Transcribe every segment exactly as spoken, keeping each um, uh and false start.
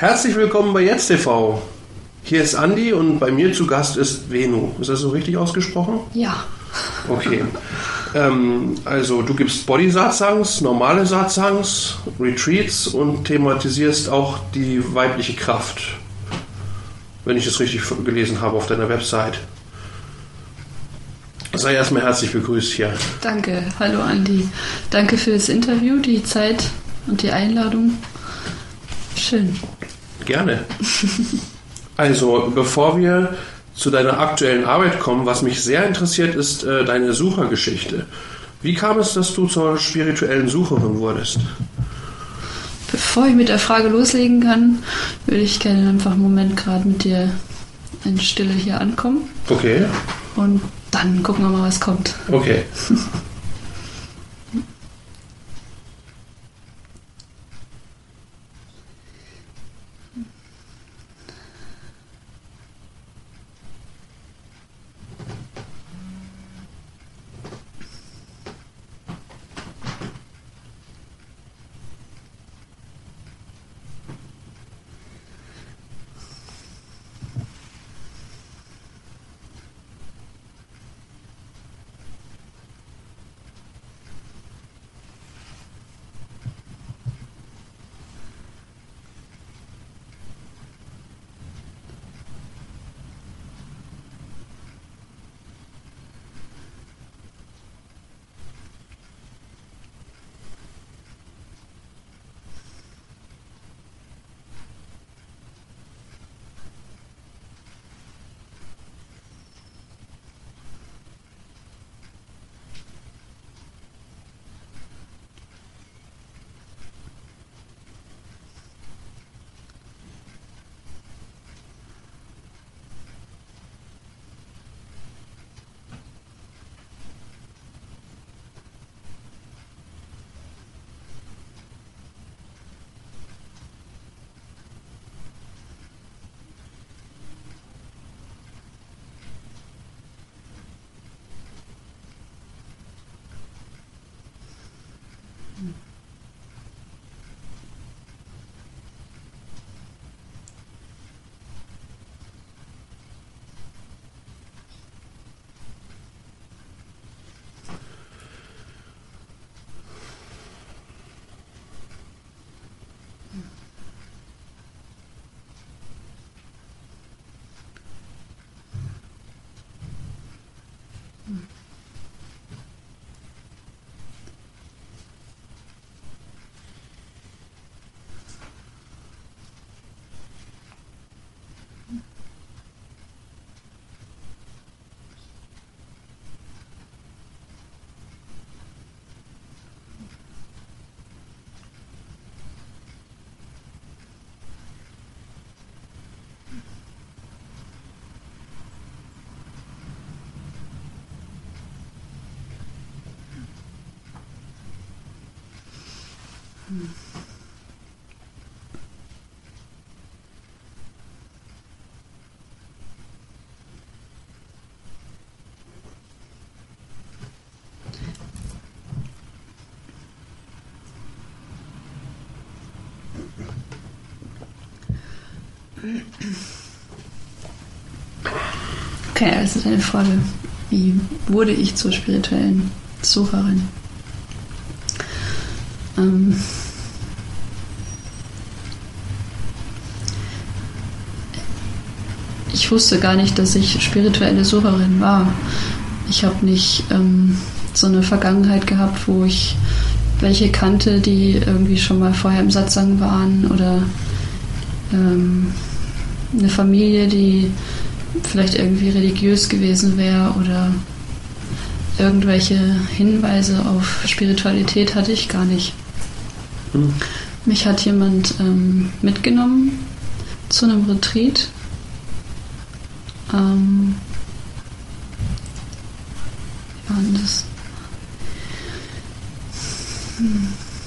Herzlich willkommen bei Jetzt T V. Hier ist Andi und bei mir zu Gast ist Venu. Ist das so richtig ausgesprochen? Ja. Okay. ähm, also du gibst Body-Satsangs, normale Satsangs, Retreats und thematisierst auch die weibliche Kraft. Wenn ich es richtig gelesen habe auf deiner Website. Sei erstmal herzlich begrüßt hier. Danke. Hallo Andi. Danke für das Interview, die Zeit und die Einladung. Schön. Gerne. Also, bevor wir zu deiner aktuellen Arbeit kommen, was mich sehr interessiert, ist äh, deine Suchergeschichte. Wie kam es, dass du zur spirituellen Sucherin wurdest? Bevor ich mit der Frage loslegen kann, würde ich gerne einfach einen Moment gerade mit dir in Stille hier ankommen. Okay. Und dann gucken wir mal, was kommt. Okay. Okay, also deine Frage, wie wurde ich zur spirituellen Sucherin? Ähm ich wusste gar nicht, dass ich spirituelle Sucherin war. Ich habe nicht ähm, so eine Vergangenheit gehabt, wo ich welche kannte, die irgendwie schon mal vorher im Satsang waren oder ähm, eine Familie, die vielleicht irgendwie religiös gewesen wäre oder irgendwelche Hinweise auf Spiritualität hatte ich gar nicht. Hm. Mich hat jemand ähm, mitgenommen zu einem Retreat. Ähm, wie war denn das? Hm.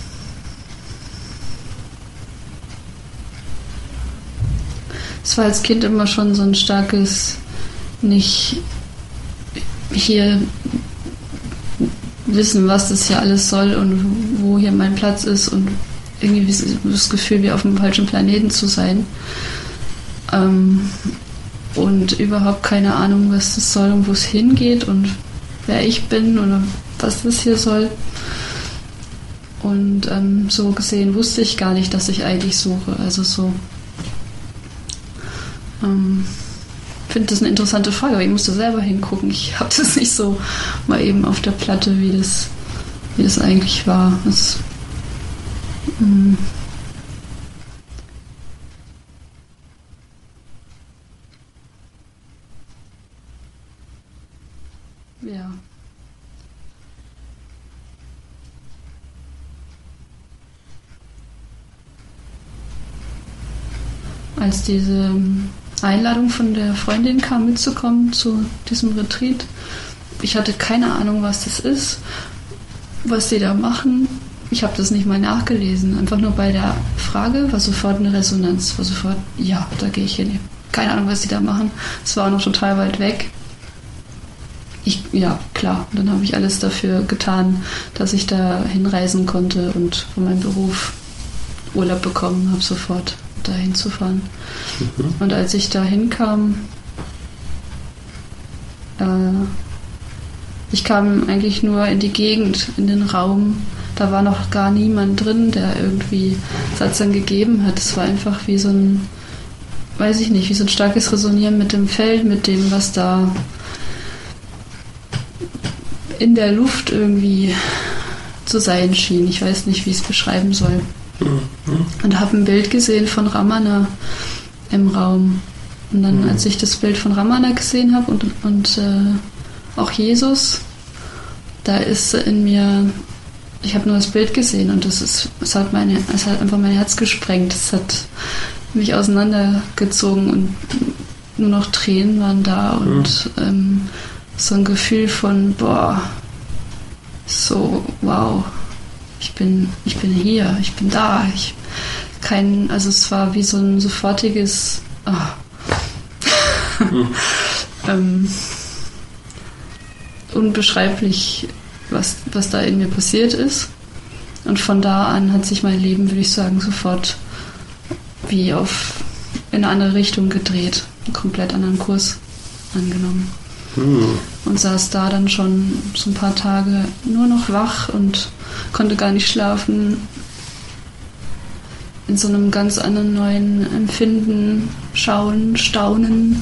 Es war als Kind immer schon so ein starkes, nicht hier wissen, was das hier alles soll und wo hier mein Platz ist und irgendwie das Gefühl, wie auf dem falschen Planeten zu sein. Ähm, und überhaupt keine Ahnung, was das soll und wo es hingeht und wer ich bin oder was das hier soll. Und ähm, so gesehen wusste ich gar nicht, dass ich eigentlich suche. Also so. Ähm, ich finde das eine interessante Frage, aber ich musste selber hingucken. Ich habe das nicht so mal eben auf der Platte, wie das, wie das eigentlich war. Das, ähm, ja. Als diese Einladung von der Freundin kam, mitzukommen zu diesem Retreat, ich hatte keine Ahnung, was das ist, was die da machen. Ich habe das nicht mal nachgelesen. Einfach nur bei der Frage war sofort eine Resonanz, war sofort, ja, da gehe ich hin. Keine Ahnung, was die da machen. Es war auch noch total weit weg. Ich, ja, klar. Und dann habe ich alles dafür getan, dass ich da hinreisen konnte und von meinem Beruf Urlaub bekommen habe, sofort dahin zu fahren. Mhm. Und als ich da hinkam, äh, ich kam eigentlich nur in die Gegend, in den Raum. Da war noch gar niemand drin, der irgendwie Satsang gegeben hat. Es war einfach wie so ein, weiß ich nicht, wie so ein starkes Resonieren mit dem Feld, mit dem, was da in der Luft irgendwie zu sein schien. Ich weiß nicht, wie ich es beschreiben soll. Und habe ein Bild gesehen von Ramana im Raum. Und dann, mhm. als ich das Bild von Ramana gesehen habe und, und äh, auch Jesus, da ist in mir, ich habe nur das Bild gesehen und das ist, es hat meine, es hat einfach mein Herz gesprengt. Es hat mich auseinandergezogen und nur noch Tränen waren da und mhm. ähm, so ein Gefühl von, boah, so, wow. Ich bin, ich bin hier, ich bin da. Ich, kein, also es war wie so ein sofortiges oh. hm. ähm, unbeschreiblich, was, was da in mir passiert ist. Und von da an hat sich mein Leben, würde ich sagen, sofort wie auf in eine andere Richtung gedreht, einen komplett anderen Kurs angenommen. Hm. Und saß da dann schon so ein paar Tage nur noch wach und konnte gar nicht schlafen, in so einem ganz anderen neuen Empfinden, Schauen, Staunen,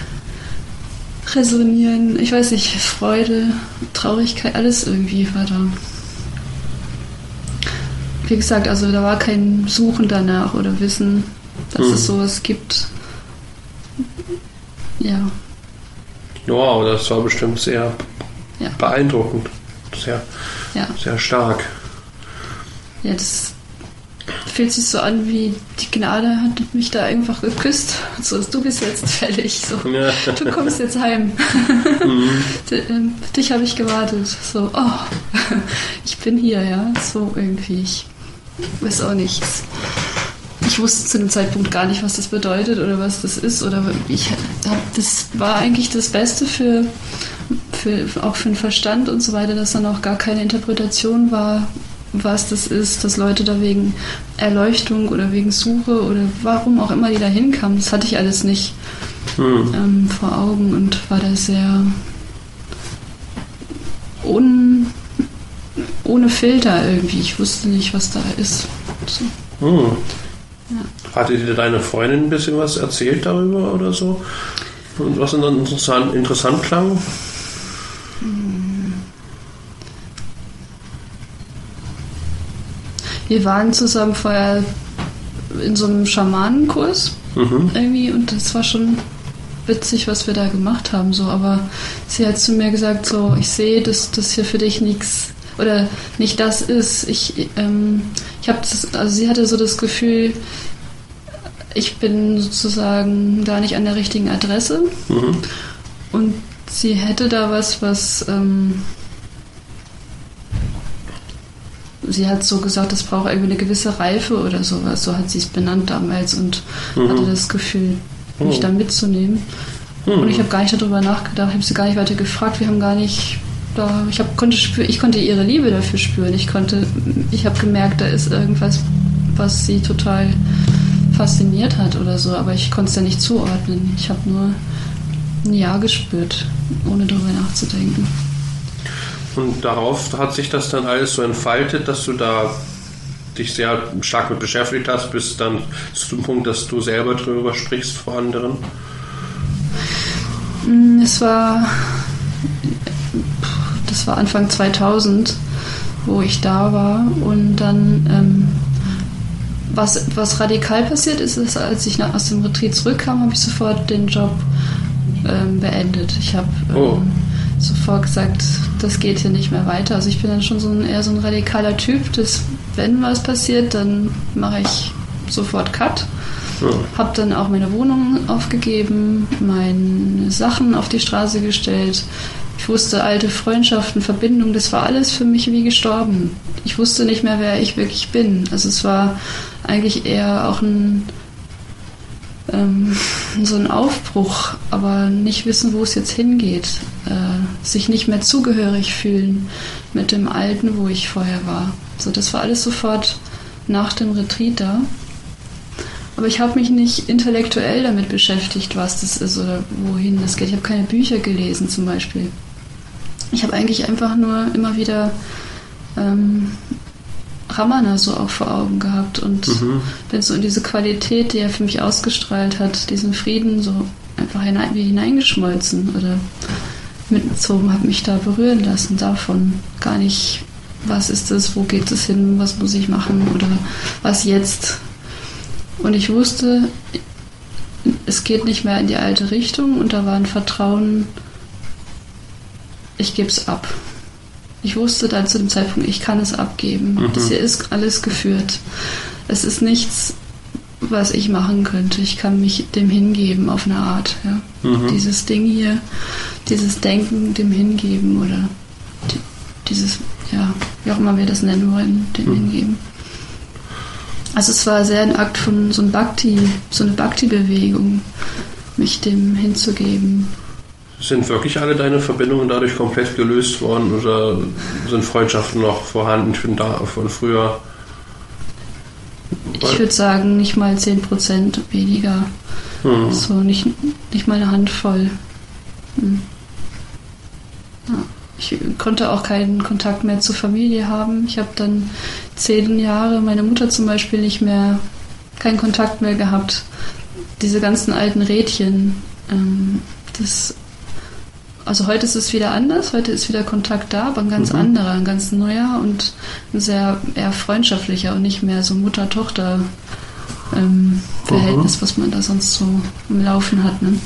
Resonieren, ich weiß nicht, Freude, Traurigkeit, alles irgendwie war da. Wie gesagt, also da war kein Suchen danach oder Wissen, dass hm. es sowas gibt. Ja. Wow, das war bestimmt sehr ja. beeindruckend. Sehr, ja. sehr stark. Ja, das fühlt sich so an, wie die Gnade hat mich da einfach geküsst. So, du bist jetzt fällig. So, ja. Du kommst jetzt heim. Mhm. Auf dich habe ich gewartet. So, oh, ich bin hier, ja. So irgendwie. Ich weiß auch nichts. Ich wusste zu dem Zeitpunkt gar nicht, was das bedeutet oder was das ist. Oder ich hab, das war eigentlich das Beste für, für auch für den Verstand und so weiter, dass dann auch gar keine Interpretation war, was das ist, dass Leute da wegen Erleuchtung oder wegen Suche oder warum auch immer die da hinkamen. Das hatte ich alles nicht hm. ähm, vor Augen und war da sehr un, ohne Filter irgendwie. Ich wusste nicht, was da ist. So. Hm. Ja. Hatte dir deine Freundin ein bisschen was erzählt darüber oder so? Und was dann interessant, interessant klang? Wir waren zusammen vorher in so einem Schamanenkurs mhm. irgendwie und das war schon witzig, was wir da gemacht haben. So, aber sie hat zu mir gesagt, so, ich sehe, dass das hier für dich nichts oder nicht das ist. Ich, ähm, ich habe das, also sie hatte so das Gefühl, ich bin sozusagen da nicht an der richtigen Adresse mhm. und sie hätte da was, was ähm, sie hat so gesagt, das braucht irgendwie eine gewisse Reife oder sowas, so hat sie es benannt damals und mhm. hatte das Gefühl, mich mhm. da mitzunehmen. Mhm. Und ich habe gar nicht darüber nachgedacht, ich habe sie gar nicht weiter gefragt, wir haben gar nicht da, ich hab, konnte spür, ich konnte ihre Liebe dafür spüren, ich konnte, ich habe gemerkt, da ist irgendwas was sie total fasziniert hat oder so, aber ich konnte es ja nicht zuordnen. Ich habe nur ein Ja gespürt, ohne darüber nachzudenken. Und darauf hat sich das dann alles so entfaltet, dass du da dich sehr stark mit beschäftigt hast, bis dann zu dem Punkt, dass du selber drüber sprichst vor anderen? Es war, das war Anfang zweitausend, wo ich da war, und dann ähm, was, was radikal passiert ist, ist, als ich nach, aus dem Retreat zurückkam, habe ich sofort den Job ähm, beendet. Ich habe ähm, oh. sofort gesagt, das geht hier nicht mehr weiter. Also ich bin dann schon so ein, eher so ein radikaler Typ, dass wenn was passiert, dann mache ich sofort Cut. Ja. Habe dann auch meine Wohnung aufgegeben, meine Sachen auf die Straße gestellt. Ich wusste, alte Freundschaften, Verbindungen, das war alles für mich wie gestorben. Ich wusste nicht mehr, wer ich wirklich bin. Also es war eigentlich eher auch ein ähm, so ein Aufbruch, aber nicht wissen, wo es jetzt hingeht. Äh, sich nicht mehr zugehörig fühlen mit dem Alten, wo ich vorher war. So, das war alles sofort nach dem Retreat da. Aber ich habe mich nicht intellektuell damit beschäftigt, was das ist oder wohin das geht. Ich habe keine Bücher gelesen zum Beispiel. Ich habe eigentlich einfach nur immer wieder ähm, Ramana so auch vor Augen gehabt und mhm. bin so in diese Qualität, die er für mich ausgestrahlt hat, diesen Frieden so einfach hinein, wie hineingeschmolzen oder mitgezogen, habe mich da berühren lassen davon. Gar nicht, was ist das, wo geht es hin, was muss ich machen oder was jetzt. Und ich wusste, es geht nicht mehr in die alte Richtung und da war ein Vertrauen, ich gebe es ab. Ich wusste dann zu dem Zeitpunkt, ich kann es abgeben. Mhm. Das hier ist alles geführt. Es ist nichts, was ich machen könnte. Ich kann mich dem hingeben auf eine Art. Ja. Mhm. Dieses Ding hier, dieses Denken dem hingeben oder die, dieses, ja, wie auch immer wir das nennen wollen, dem mhm. hingeben. Also es war sehr ein Akt von so ein Bhakti, so eine Bhakti-Bewegung, mich dem hinzugeben. Sind wirklich alle deine Verbindungen dadurch komplett gelöst worden oder sind Freundschaften noch vorhanden von, da, von früher? Ich würde sagen, nicht mal zehn Prozent weniger. Hm. So, nicht, nicht mal eine Handvoll. Hm. Ja. Ich konnte auch keinen Kontakt mehr zur Familie haben. Ich habe dann zehn Jahre meine Mutter zum Beispiel nicht mehr, keinen Kontakt mehr gehabt. Diese ganzen alten Rädchen, ähm, das, also heute ist es wieder anders, heute ist wieder Kontakt da, aber ein ganz mhm. anderer, ein ganz neuer und ein sehr eher freundschaftlicher und nicht mehr so Mutter-Tochter ähm, Verhältnis, mhm. was man da sonst so im Laufen hat. Ne?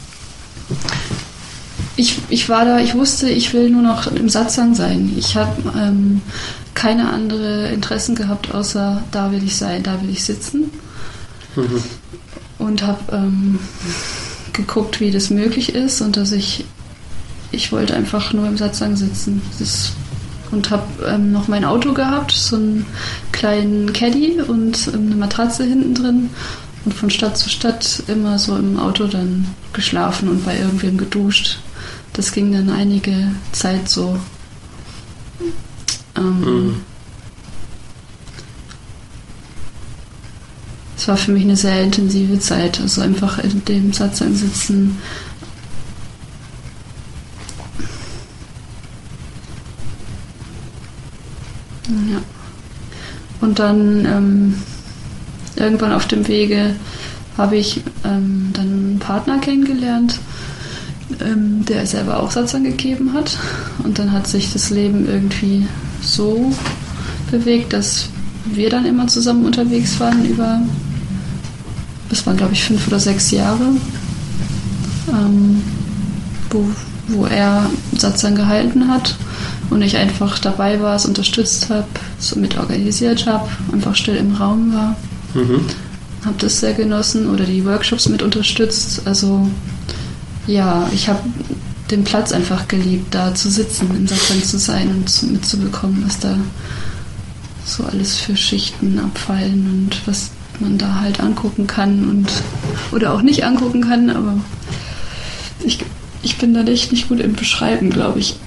Ich, ich war da, ich wusste, ich will nur noch im Satsang sein. Ich habe ähm, keine andere Interessen gehabt, außer da will ich sein, da will ich sitzen. Mhm. Und habe ähm, geguckt, wie das möglich ist und dass ich, ich wollte einfach nur im Satsang sitzen. Das, und habe ähm, noch mein Auto gehabt, so einen kleinen Caddy und eine Matratze hinten drin. Und von Stadt zu Stadt immer so im Auto dann geschlafen und bei irgendwem geduscht. Das ging dann einige Zeit so. Ähm, mhm. Es war für mich eine sehr intensive Zeit. Also einfach in dem Satsang sitzen. Ja. Und dann ähm, irgendwann auf dem Wege habe ich ähm, dann einen Partner kennengelernt, ähm, der selber auch Satsang gegeben hat. Und dann hat sich das Leben irgendwie so bewegt, dass wir dann immer zusammen unterwegs waren über, das waren glaube ich fünf oder sechs Jahre, ähm, wo, wo er Satsang gehalten hat und ich einfach dabei war, es unterstützt habe, so mit organisiert habe, einfach still im Raum war. Mhm. Habe das sehr genossen oder die Workshops mit unterstützt. Also ja, ich habe den Platz einfach geliebt, da zu sitzen, im Satsang zu sein und mitzubekommen, was da so alles für Schichten abfallen und was man da halt angucken kann und oder auch nicht angucken kann, aber ich, ich bin da echt nicht gut im Beschreiben, glaube ich.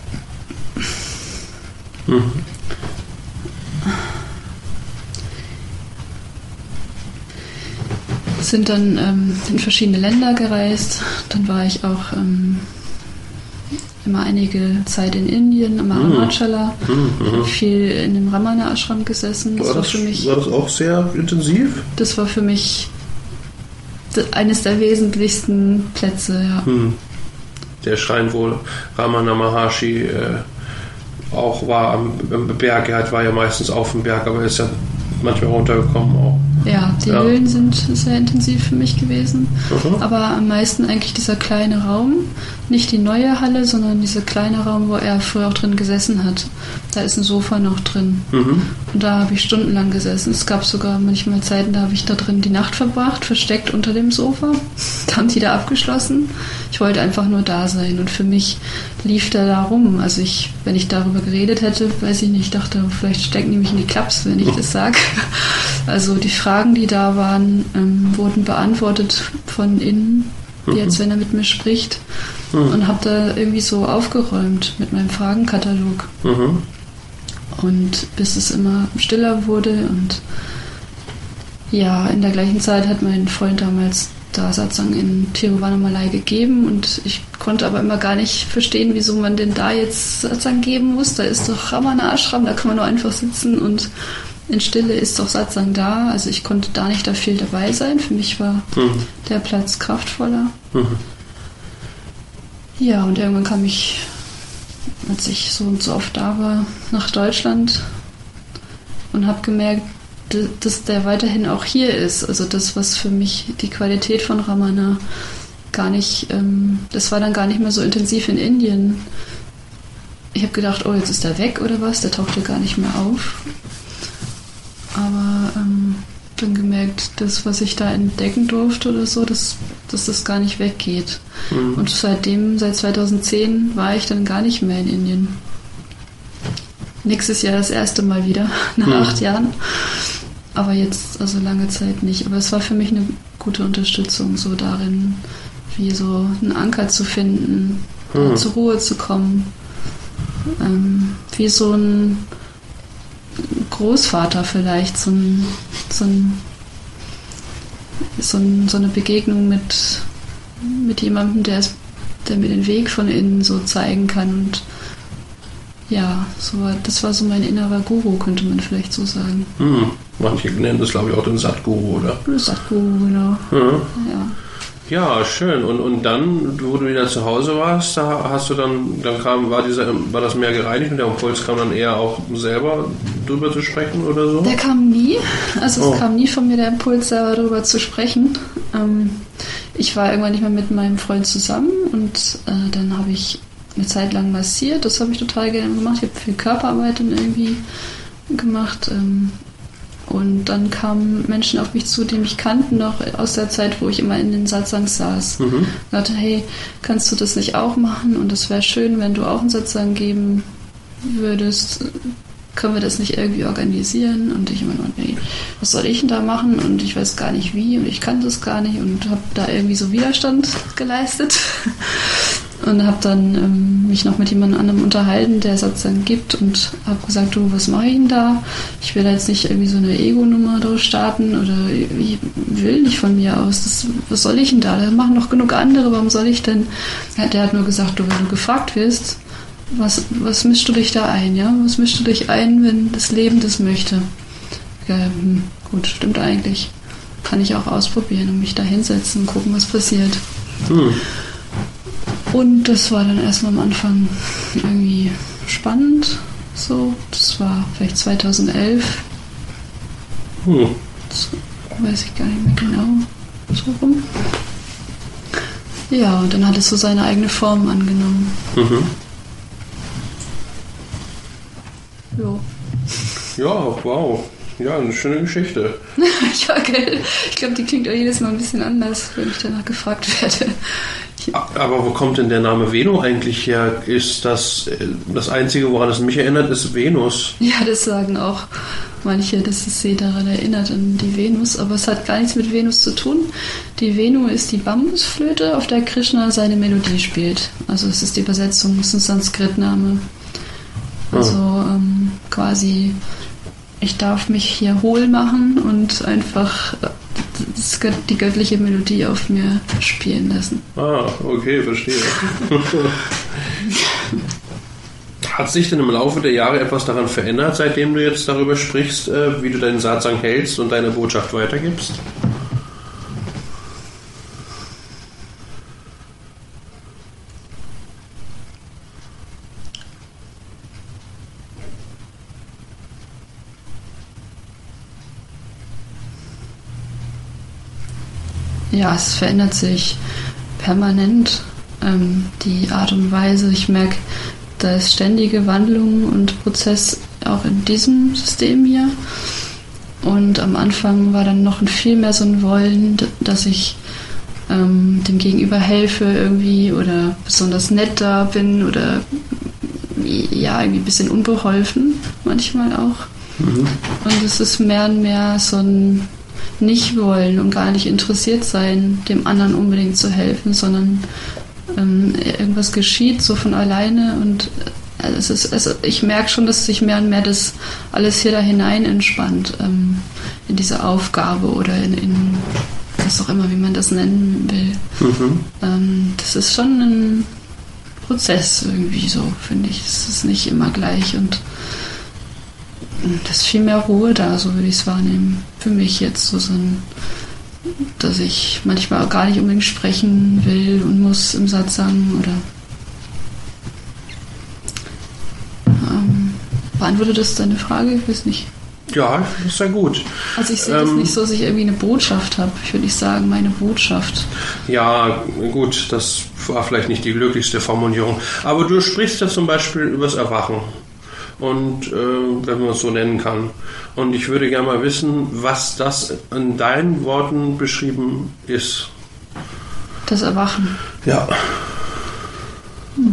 Mhm. sind dann ähm, in verschiedene Länder gereist. Dann war ich auch ähm, immer einige Zeit in Indien, am Arunachala. Mhm. Viel in dem Ramana Ashram gesessen. Das war, war, das, für mich, war das auch sehr intensiv? Das war für mich eines der wesentlichsten Plätze, ja. Mhm. Der Schrein, wo Ramana Maharshi äh, auch war am, am Berg. Er war ja meistens auf dem Berg, aber er ist ja manchmal runtergekommen auch. Ja, die ja. Höhlen sind sehr intensiv für mich gewesen. Mhm. Aber am meisten eigentlich dieser kleine Raum. Nicht die neue Halle, sondern dieser kleine Raum, wo er früher auch drin gesessen hat. Da ist ein Sofa noch drin. Mhm. Und da habe ich stundenlang gesessen. Es gab sogar manchmal Zeiten, da habe ich da drin die Nacht verbracht, versteckt unter dem Sofa. Da haben die da abgeschlossen. Ich wollte einfach nur da sein. Und für mich lief der da rum. Also ich, wenn ich darüber geredet hätte, weiß ich nicht, ich dachte, vielleicht stecken die mich in die Klaps, wenn ich das sage. Also die Fragen, die da waren, ähm, wurden beantwortet von innen, wie mhm. als wenn er mit mir spricht. Mhm. Und habe da irgendwie so aufgeräumt mit meinem Fragenkatalog. Mhm. Und bis es immer stiller wurde. Und ja, in der gleichen Zeit hat mein Freund damals da Satsang in Tiruvannamalai gegeben. Und ich konnte aber immer gar nicht verstehen, wieso man denn da jetzt Satsang geben muss. Da ist doch Ramana Ashram, da kann man nur einfach sitzen und in Stille ist doch Satsang da. Also ich konnte da nicht da viel dabei sein. Für mich war mhm. der Platz kraftvoller. Mhm. Ja, und irgendwann kam ich, als ich so und so oft da war, nach Deutschland und habe gemerkt, dass der weiterhin auch hier ist. Also das, was für mich die Qualität von Ramana gar nicht, ähm, das war dann gar nicht mehr so intensiv in Indien. Ich habe gedacht, oh, jetzt ist er weg oder was? Der tauchte gar nicht mehr auf. Aber ähm, dann gemerkt, das, was ich da entdecken durfte oder so, dass, dass das gar nicht weggeht. Mhm. Und seitdem, seit zweitausendzehn, war ich dann gar nicht mehr in Indien. Nächstes Jahr das erste Mal wieder, nach mhm. acht Jahren. Aber jetzt, also lange Zeit nicht. Aber es war für mich eine gute Unterstützung, so darin, wie so einen Anker zu finden, mhm. zur Ruhe zu kommen. Ähm, wie so ein Großvater vielleicht, so, ein, so, ein, so, ein, so eine Begegnung mit, mit jemandem, der, es, der mir den Weg von innen so zeigen kann. Und ja, so, das war so mein innerer Guru, könnte man vielleicht so sagen. Hm. Manche nennen das, glaube ich, auch den Satguru, oder? Satguru, genau. Mhm. Ja. Ja, schön. Und, und dann, wo du wieder zu Hause warst, da hast du dann, dann kam, war dieser, war das mehr gereinigt und der Impuls kam dann eher auch selber drüber zu sprechen oder so? Der kam nie. Also Oh. es kam nie von mir der Impuls, selber drüber zu sprechen. Ähm, ich war irgendwann nicht mehr mit meinem Freund zusammen und äh, dann habe ich eine Zeit lang massiert. Das habe ich total gerne gemacht. Ich habe viel Körperarbeit dann irgendwie gemacht. Ähm, Und dann kamen Menschen auf mich zu, die mich kannten, noch aus der Zeit, wo ich immer in den Satsangs saß. Mhm. Und dachte, hey, kannst du das nicht auch machen? Und es wäre schön, wenn du auch einen Satsang geben würdest. Können wir das nicht irgendwie organisieren? Und ich immer nur, nee, was soll ich denn da machen? Und ich weiß gar nicht wie und ich kann das gar nicht und habe da irgendwie so Widerstand geleistet. Und habe dann ähm, mich noch mit jemand anderem unterhalten, der Satsang gibt und habe gesagt, du, was mache ich denn da? Ich will da jetzt nicht irgendwie so eine Ego-Nummer durchstarten oder ich will nicht von mir aus. Das, was soll ich denn da? Da machen noch genug andere, warum soll ich denn? Ja, der hat nur gesagt, du, wenn du gefragt wirst, was, was mischst du dich da ein? Ja? Was mischst du dich ein, wenn das Leben das möchte? Ja, hm, gut, stimmt eigentlich. Kann ich auch ausprobieren und mich da hinsetzen und gucken, was passiert. Hm. Und das war dann erstmal am Anfang irgendwie spannend. So, das war vielleicht zweitausendelf. Hm. So, weiß ich gar nicht mehr genau. So rum. Ja, und dann hat es so seine eigene Form angenommen. Mhm. Jo. Ja, wow. Ja, eine schöne Geschichte. Ja, gell. Ich glaube, die klingt auch jedes Mal ein bisschen anders, wenn ich danach gefragt werde. Aber wo kommt denn der Name Venu eigentlich her? Ist das das Einzige, woran es mich erinnert, ist Venus? Ja, das sagen auch manche, dass es sie daran erinnert, an die Venus. Aber es hat gar nichts mit Venus zu tun. Die Venu ist die Bambusflöte, auf der Krishna seine Melodie spielt. Also es ist die Übersetzung, es ist ein Sanskrit-Name. Also ähm, quasi, ich darf mich hier hohl machen und einfach das, die göttliche Melodie auf mir spielen lassen. Ah, okay, verstehe. Hat sich denn im Laufe der Jahre etwas daran verändert, seitdem du jetzt darüber sprichst, wie du deinen Satsang hältst und deine Botschaft weitergibst? Ja, es verändert sich permanent, ähm, die Art und Weise. Ich merke, da ist ständige Wandlung und Prozess auch in diesem System hier. Und am Anfang war dann noch viel mehr so ein Wollen, dass ich ähm, dem Gegenüber helfe irgendwie oder besonders nett da bin oder ja, irgendwie ein bisschen unbeholfen manchmal auch. Mhm. Und es ist mehr und mehr so ein Nicht-Wollen und gar nicht interessiert sein, dem anderen unbedingt zu helfen, sondern ähm, irgendwas geschieht so von alleine und äh, es ist, also ich merke schon, dass sich mehr und mehr das alles hier da hinein entspannt, ähm, in diese Aufgabe oder in, in was auch immer, wie man das nennen will. Mhm. Ähm, das ist schon ein Prozess irgendwie so, finde ich. Es ist nicht immer gleich und das ist viel mehr Ruhe da, so würde ich es wahrnehmen. Für mich jetzt so, so ein, dass ich manchmal auch gar nicht unbedingt sprechen will und muss im Satsang oder ähm, beantwortet das deine Frage? Ich weiß nicht. Ja, das ist ja gut. Also ich sehe ähm, das nicht so, dass ich irgendwie eine Botschaft habe. Ich würde nicht sagen, meine Botschaft. Ja, gut, das war vielleicht nicht die glücklichste Formulierung. Aber du sprichst ja zum Beispiel über das Erwachen. Und äh, wenn man es so nennen kann. Und ich würde gerne mal wissen, was das in deinen Worten beschrieben ist. Das Erwachen. Ja. Hm.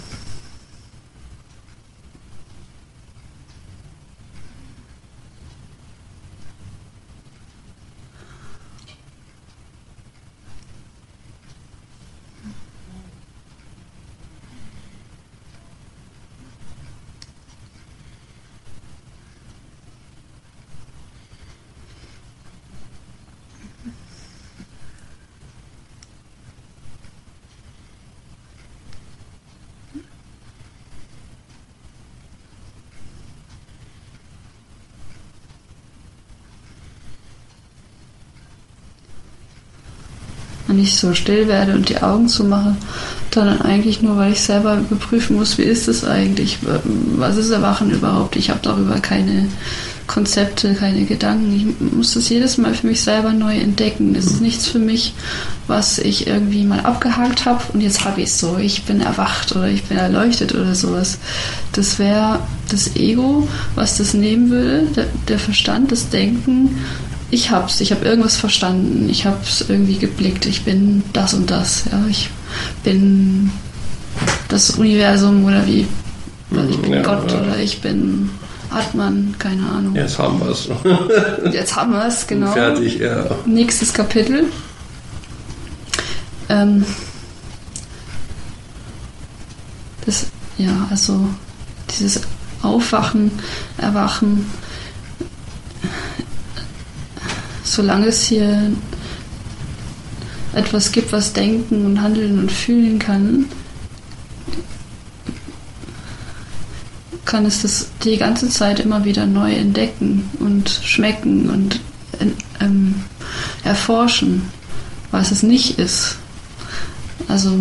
Wenn ich so still werde und die Augen zumache, dann eigentlich nur, weil ich selber überprüfen muss, wie ist es eigentlich, was ist Erwachen überhaupt? Ich habe darüber keine Konzepte, keine Gedanken. Ich muss das jedes Mal für mich selber neu entdecken. Es ist nichts für mich, was ich irgendwie mal abgehakt habe und jetzt habe ich es so. Ich bin erwacht oder ich bin erleuchtet oder sowas. Das wäre das Ego, was das nehmen würde, der, der Verstand, das Denken. Ich hab's, ich habe irgendwas verstanden, ich habe es irgendwie geblickt, ich bin das und das, ja, ich bin das Universum oder wie, ich bin ja, Gott ja. Oder ich bin Atman, keine Ahnung. Jetzt haben wir es. Jetzt haben wir es, genau. Fertig, ja. Nächstes Kapitel. Ähm, das, ja, also dieses Aufwachen, Erwachen, solange es hier etwas gibt, was denken und handeln und fühlen kann, kann es das die ganze Zeit immer wieder neu entdecken und schmecken und ähm, erforschen, was es nicht ist. Also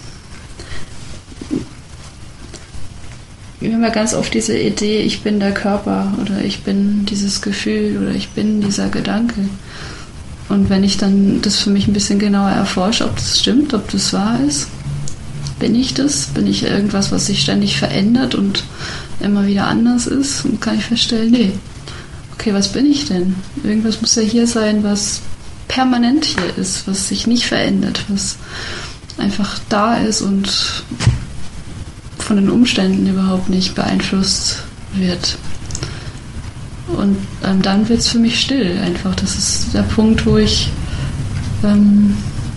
wir haben ja ganz oft diese Idee, ich bin der Körper oder ich bin dieses Gefühl oder ich bin dieser Gedanke. Und wenn ich dann das für mich ein bisschen genauer erforsche, ob das stimmt, ob das wahr ist, bin ich das? Bin ich irgendwas, was sich ständig verändert und immer wieder anders ist? Und kann ich feststellen, nee. Okay, was bin ich denn? Irgendwas muss ja hier sein, was permanent hier ist, was sich nicht verändert, was einfach da ist und von den Umständen überhaupt nicht beeinflusst wird. Und ähm, dann wird es für mich still einfach. Das ist der Punkt, wo ich ähm,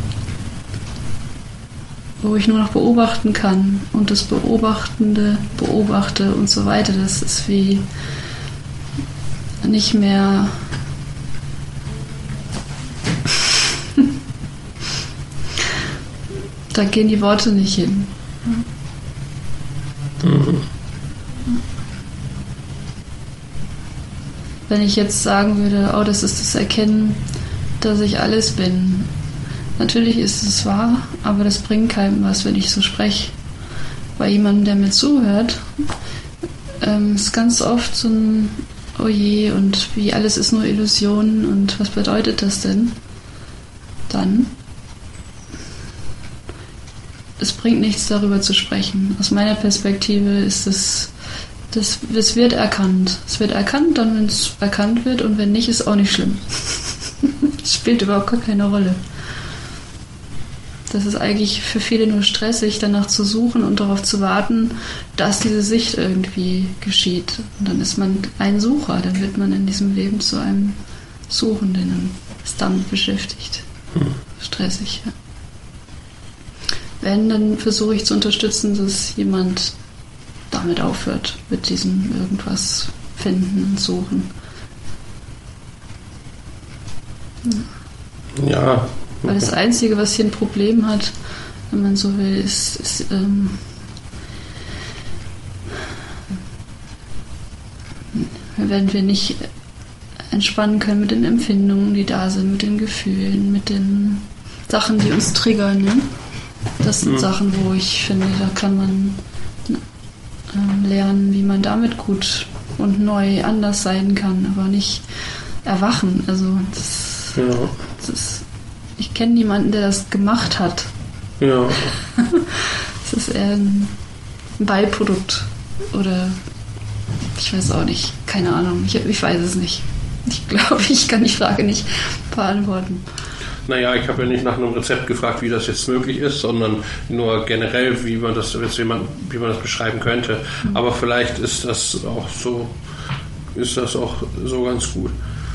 wo ich nur noch beobachten kann und das Beobachtende beobachte und so weiter. Das ist wie da gehen die Worte nicht hin. Mhm. Wenn ich jetzt sagen würde, oh, das ist das Erkennen, dass ich alles bin. Natürlich ist es wahr, aber das bringt keinem was, wenn ich so spreche. Bei jemandem, der mir zuhört, ähm, ist ganz oft so ein Oh je, und wie alles ist nur Illusion und was bedeutet das denn? Dann, es bringt nichts, darüber zu sprechen. Aus meiner Perspektive ist es, das, das wird erkannt. Es wird erkannt, dann wenn es erkannt wird, und wenn nicht, ist auch nicht schlimm. Es spielt überhaupt gar keine Rolle. Das ist eigentlich für viele nur stressig, danach zu suchen und darauf zu warten, dass diese Sicht irgendwie geschieht. Und dann ist man ein Sucher, dann wird man in diesem Leben zu einem Suchenden und ist damit beschäftigt. Hm. Stressig, ja. Wenn, dann versuche ich zu unterstützen, dass jemand damit aufhört, mit diesem irgendwas finden und suchen. Ja. ja. Weil das Einzige, was hier ein Problem hat, wenn man so will, ist, ist ähm, wenn wir nicht entspannen können mit den Empfindungen, die da sind, mit den Gefühlen, mit den Sachen, die uns triggern. Ne? Das sind mhm. Sachen, wo ich finde, da kann man äh, lernen, wie man damit gut und neu anders sein kann, aber nicht erwachen. Also das, ja. das ist Ich kenne niemanden, der das gemacht hat. Ja. Das ist eher ein Beiprodukt. Oder ich weiß auch nicht. Keine Ahnung. Ich, ich weiß es nicht. Ich glaube, ich kann die Frage nicht beantworten. Naja, ich habe ja nicht nach einem Rezept gefragt, wie das jetzt möglich ist, sondern nur generell, wie man das, wie man, wie man das beschreiben könnte. Mhm. Aber vielleicht ist das auch so, ist das auch so ganz gut.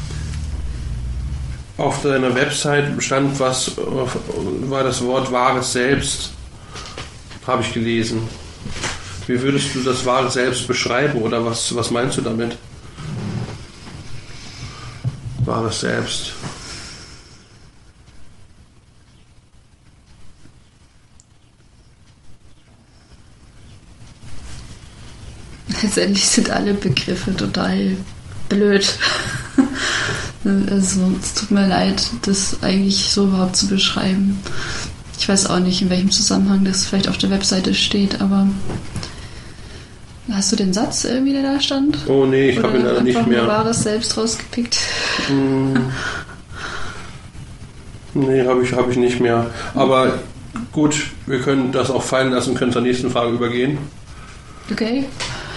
Auf deiner Website stand was, war das Wort wahres Selbst, habe ich gelesen. Wie würdest du das wahre Selbst beschreiben oder was, was meinst du damit? Wahres Selbst. Letztendlich sind alle Begriffe total blöd. Also, es tut mir leid, das eigentlich so überhaupt zu beschreiben. Ich weiß auch nicht, in welchem Zusammenhang das vielleicht auf der Webseite steht, aber hast du den Satz irgendwie, der da stand? Oh nee, ich habe ihn leider nicht mehr. Oder wahres Selbst rausgepickt? Mm. Nee, habe ich, hab ich nicht mehr. Aber gut, wir können das auch fallen lassen und können zur nächsten Frage übergehen. Okay.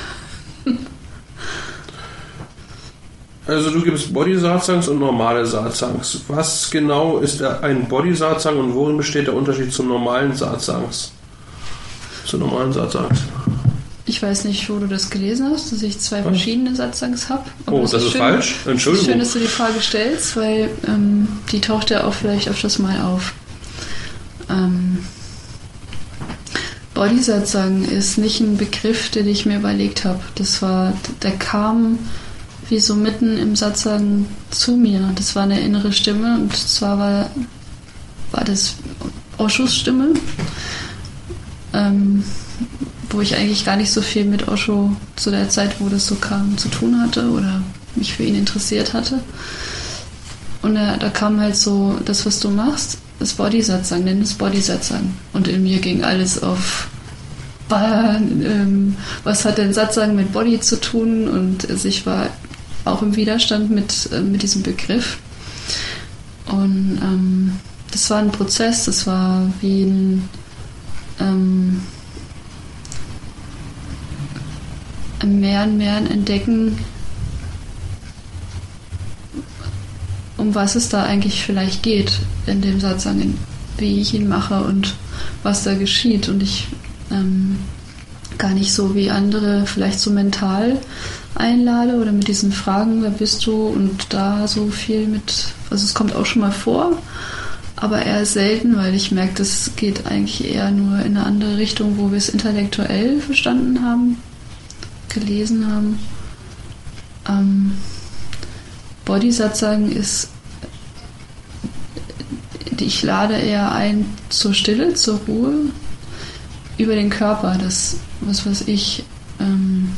Also du gibst Body-Satsangs und normale Satsangs. Was genau ist ein Body-Satsang und worin besteht der Unterschied zum normalen Satsangs? Zu normalen Satsangs. Ich weiß nicht, wo du das gelesen hast, dass ich zwei verschiedene Satsangs habe. Oh, das, das ist, ist schön, falsch? Entschuldigung. Es ist schön, dass du die Frage stellst, weil ähm, die taucht ja auch vielleicht öfters mal auf. Ähm, Body-Satsang ist nicht ein Begriff, den ich mir überlegt habe. Das war, der kam wie so mitten im Satsang zu mir. Das war eine innere Stimme und zwar war, war das Oshos Stimme, ähm, wo ich eigentlich gar nicht so viel mit Osho zu der Zeit, wo das so kam, zu tun hatte oder mich für ihn interessiert hatte. Und da, da kam halt so das, was du machst, das Body-Satsang, nenn es Body-Satsang. Und in mir ging alles auf ähm, was hat denn Satsang mit Body zu tun? Und also ich war auch im Widerstand mit, äh, mit diesem Begriff. Und ähm, das war ein Prozess, das war wie ein, ähm, ein mehr und mehr ein Entdecken, um was es da eigentlich vielleicht geht in dem Satsang, wie ich ihn mache und was da geschieht. Und ich ähm, gar nicht so wie andere vielleicht so mental einlade oder mit diesen Fragen, wer bist du, und da so viel mit, also es kommt auch schon mal vor, aber eher selten, weil ich merke, das geht eigentlich eher nur in eine andere Richtung, wo wir es intellektuell verstanden haben, gelesen haben. Ähm, Body-Satsang ist ich lade eher ein zur Stille, zur Ruhe, über den Körper. Das, was weiß ich, ähm,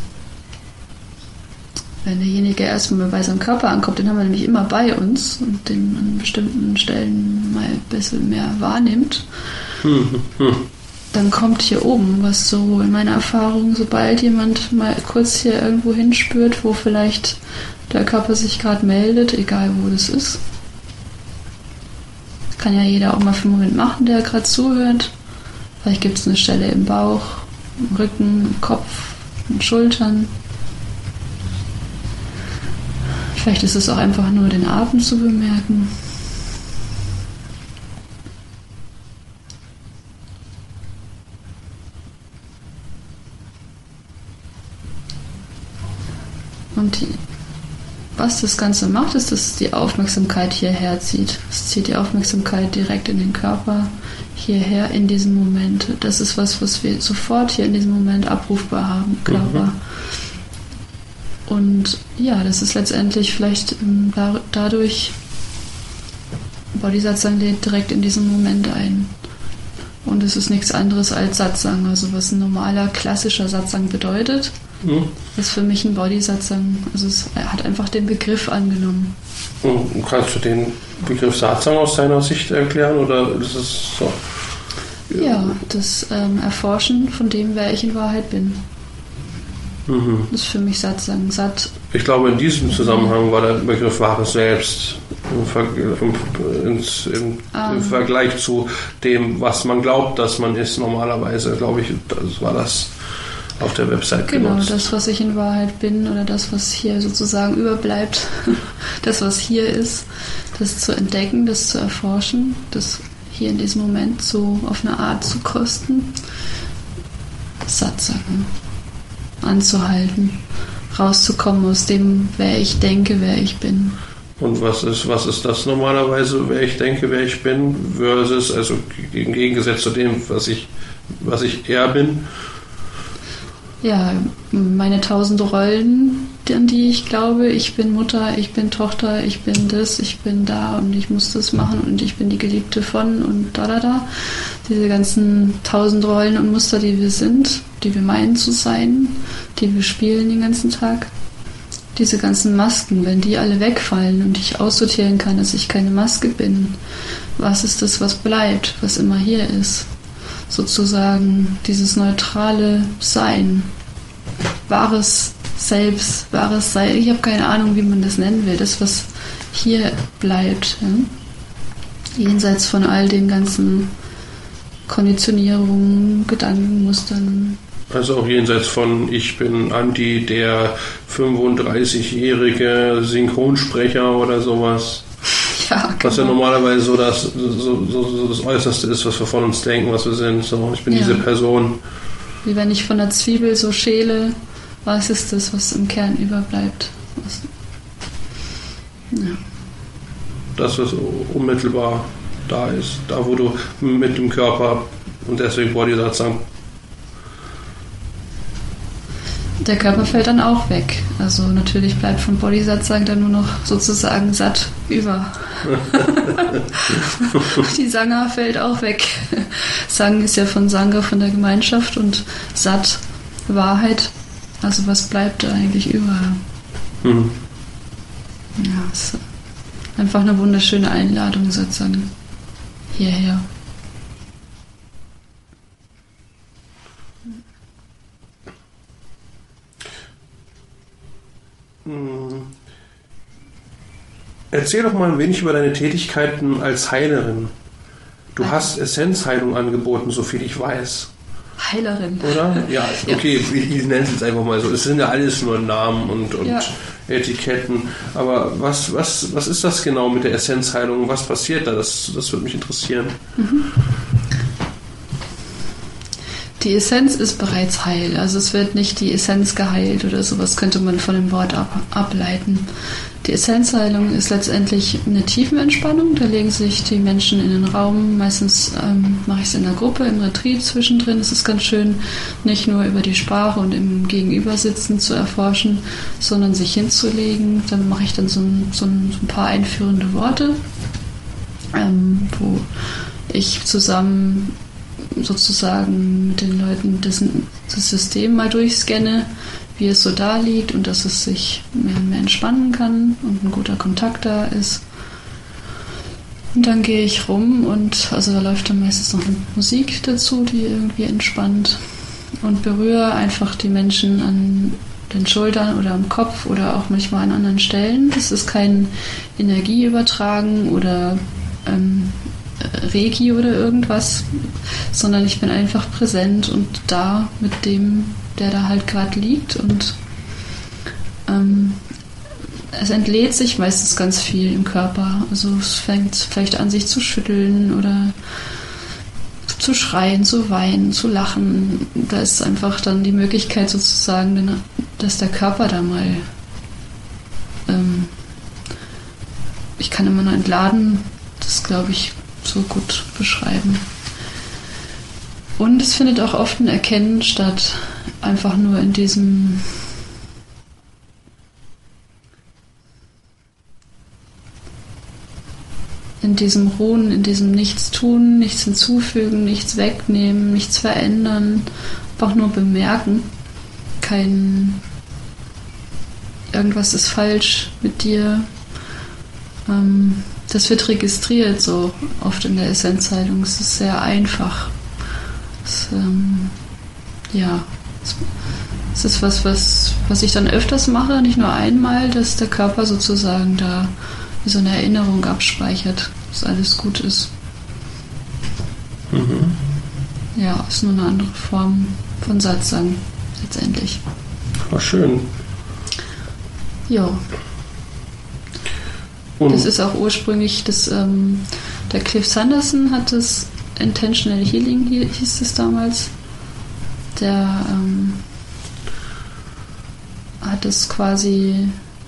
wenn derjenige erstmal bei seinem Körper ankommt, den haben wir nämlich immer bei uns und den an bestimmten Stellen mal ein bisschen mehr wahrnimmt, hm, hm. dann kommt hier oben was so in meiner Erfahrung, sobald jemand mal kurz hier irgendwo hinspürt, wo vielleicht der Körper sich gerade meldet, egal wo das ist. Kann ja jeder auch mal für einen Moment machen, der gerade zuhört. Vielleicht gibt es eine Stelle im Bauch, im Rücken, im Kopf, in den Schultern. Vielleicht ist es auch einfach nur den Atem zu bemerken. Und die, was das Ganze macht, ist, dass es die Aufmerksamkeit hierher zieht. Es zieht die Aufmerksamkeit direkt in den Körper, hierher in diesem Moment. Das ist was, was wir sofort hier in diesem Moment abrufbar haben, Körper. Mhm. Und ja, das ist letztendlich vielleicht ähm, da, dadurch, Bodhisatsang lädt direkt in diesen Moment ein. Und es ist nichts anderes als Satsang. Also was ein normaler, klassischer Satsang bedeutet, mhm. ist für mich ein Bodhisatsang. Also es hat einfach den Begriff angenommen. Und kannst du den Begriff Satsang aus deiner Sicht erklären? Oder ist es so? Ja, ja das ähm, Erforschen von dem, wer ich in Wahrheit bin. Mhm. Das ist für mich Satsang. Sat. Ich glaube, in diesem Zusammenhang war der Begriff wahres Selbst im, Ver im, ins, im, ah. im Vergleich zu dem, was man glaubt, dass man ist. Normalerweise, glaube ich, das war das auf der Website genau, genutzt. Das, was ich in Wahrheit bin oder das, was hier sozusagen überbleibt, das, was hier ist, das zu entdecken, das zu erforschen, das hier in diesem Moment so auf eine Art zu kosten. Satsang. Anzuhalten, rauszukommen aus dem, wer ich denke, wer ich bin. Und was ist, was ist das normalerweise, wer ich denke, wer ich bin, versus, also im Gegensatz zu dem, was ich, was ich eher bin? Ja, meine tausend Rollen, an die ich glaube, ich bin Mutter, ich bin Tochter, ich bin das, ich bin da und ich muss das machen und ich bin die Geliebte von und da, da, da. Diese ganzen tausend Rollen und Muster, die wir sind, die wir meinen zu sein, die wir spielen den ganzen Tag. Diese ganzen Masken, wenn die alle wegfallen und ich aussortieren kann, dass ich keine Maske bin, was ist das, was bleibt, was immer hier ist? Sozusagen dieses neutrale Sein, wahres Selbst, wahres Sein. Ich habe keine Ahnung, wie man das nennen will. Das, was hier bleibt. Ja? Jenseits von all den ganzen Konditionierungen, Gedankenmustern. Also auch jenseits von ich bin Andi, der fünfunddreißigjährige Synchronsprecher oder sowas. Ja, genau. Was ja normalerweise so das, so, so, so das Äußerste ist, was wir von uns denken, was wir sind. So, ich bin ja. diese Person. Wie wenn ich von der Zwiebel so schäle, was ist das, was im Kern überbleibt? Was, ja. Das, was unmittelbar da ist. Da, wo du mit dem Körper und deswegen Bodhisatsang. Der Körper fällt dann auch weg. Also natürlich bleibt von Bodhisatsang dann nur noch sozusagen satt über. Die Sangha fällt auch weg. Sang ist ja von Sangha, von der Gemeinschaft und Sat, Wahrheit. Also was bleibt da eigentlich über? Mhm. Ja, es ist einfach eine wunderschöne Einladung sozusagen hierher. Erzähl doch mal ein wenig über deine Tätigkeiten als Heilerin. Du Heilerin. Hast Essenzheilung angeboten, soviel ich weiß. Heilerin. Oder? Ja, okay, ja. Ich, ich nenne es jetzt einfach mal so. Es sind ja alles nur Namen und, und ja. Etiketten. Aber was, was, was ist das genau mit der Essenzheilung? Was passiert da? Das, das würde mich interessieren. Mhm. Die Essenz ist bereits heil. Also es wird nicht die Essenz geheilt oder sowas, könnte man von dem Wort ab, ableiten. Die Essenzheilung ist letztendlich eine Tiefenentspannung. Da legen sich die Menschen in den Raum. Meistens ähm, mache ich es in der Gruppe, im Retreat zwischendrin. Es ist ganz schön, nicht nur über die Sprache und im Gegenübersitzen zu erforschen, sondern sich hinzulegen. Dann mache ich dann so ein, so ein, so ein paar einführende Worte. ähm, wo ich zusammen sozusagen mit den Leuten das, das System mal durchscanne, wie es so da liegt und dass es sich mehr und mehr entspannen kann und ein guter Kontakt da ist. Und dann gehe ich rum und also da läuft dann meistens noch Musik dazu, die irgendwie entspannt, und berühre einfach die Menschen an den Schultern oder am Kopf oder auch manchmal an anderen Stellen. Das ist kein Energieübertragen oder ähm, Reiki oder irgendwas, sondern ich bin einfach präsent und da mit dem, der da halt gerade liegt, und ähm, es entlädt sich meistens ganz viel im Körper. Also es fängt vielleicht an, sich zu schütteln oder zu schreien, zu weinen, zu lachen. Da ist einfach dann die Möglichkeit sozusagen, dass der Körper da mal ähm, ich kann immer nur entladen, das glaube ich so gut beschreiben. Und es findet auch oft ein Erkennen statt, einfach nur in diesem in diesem Ruhen, in diesem Nichtstun, nichts hinzufügen, nichts wegnehmen, nichts verändern, einfach nur bemerken. Kein irgendwas ist falsch mit dir. Ähm, das wird registriert so oft in der Essenzheilung. Es ist sehr einfach. Es, ähm, ja, es, es ist was, was, was ich dann öfters mache, nicht nur einmal, dass der Körper sozusagen da wie so eine Erinnerung abspeichert, dass alles gut ist. Mhm. Ja, ist nur eine andere Form von Satsang letztendlich. Ach, schön. Ja. Und das ist auch ursprünglich, das, ähm, der Cliff Sanderson hat das Intentional Healing, hieß es damals. Der ähm, hat es quasi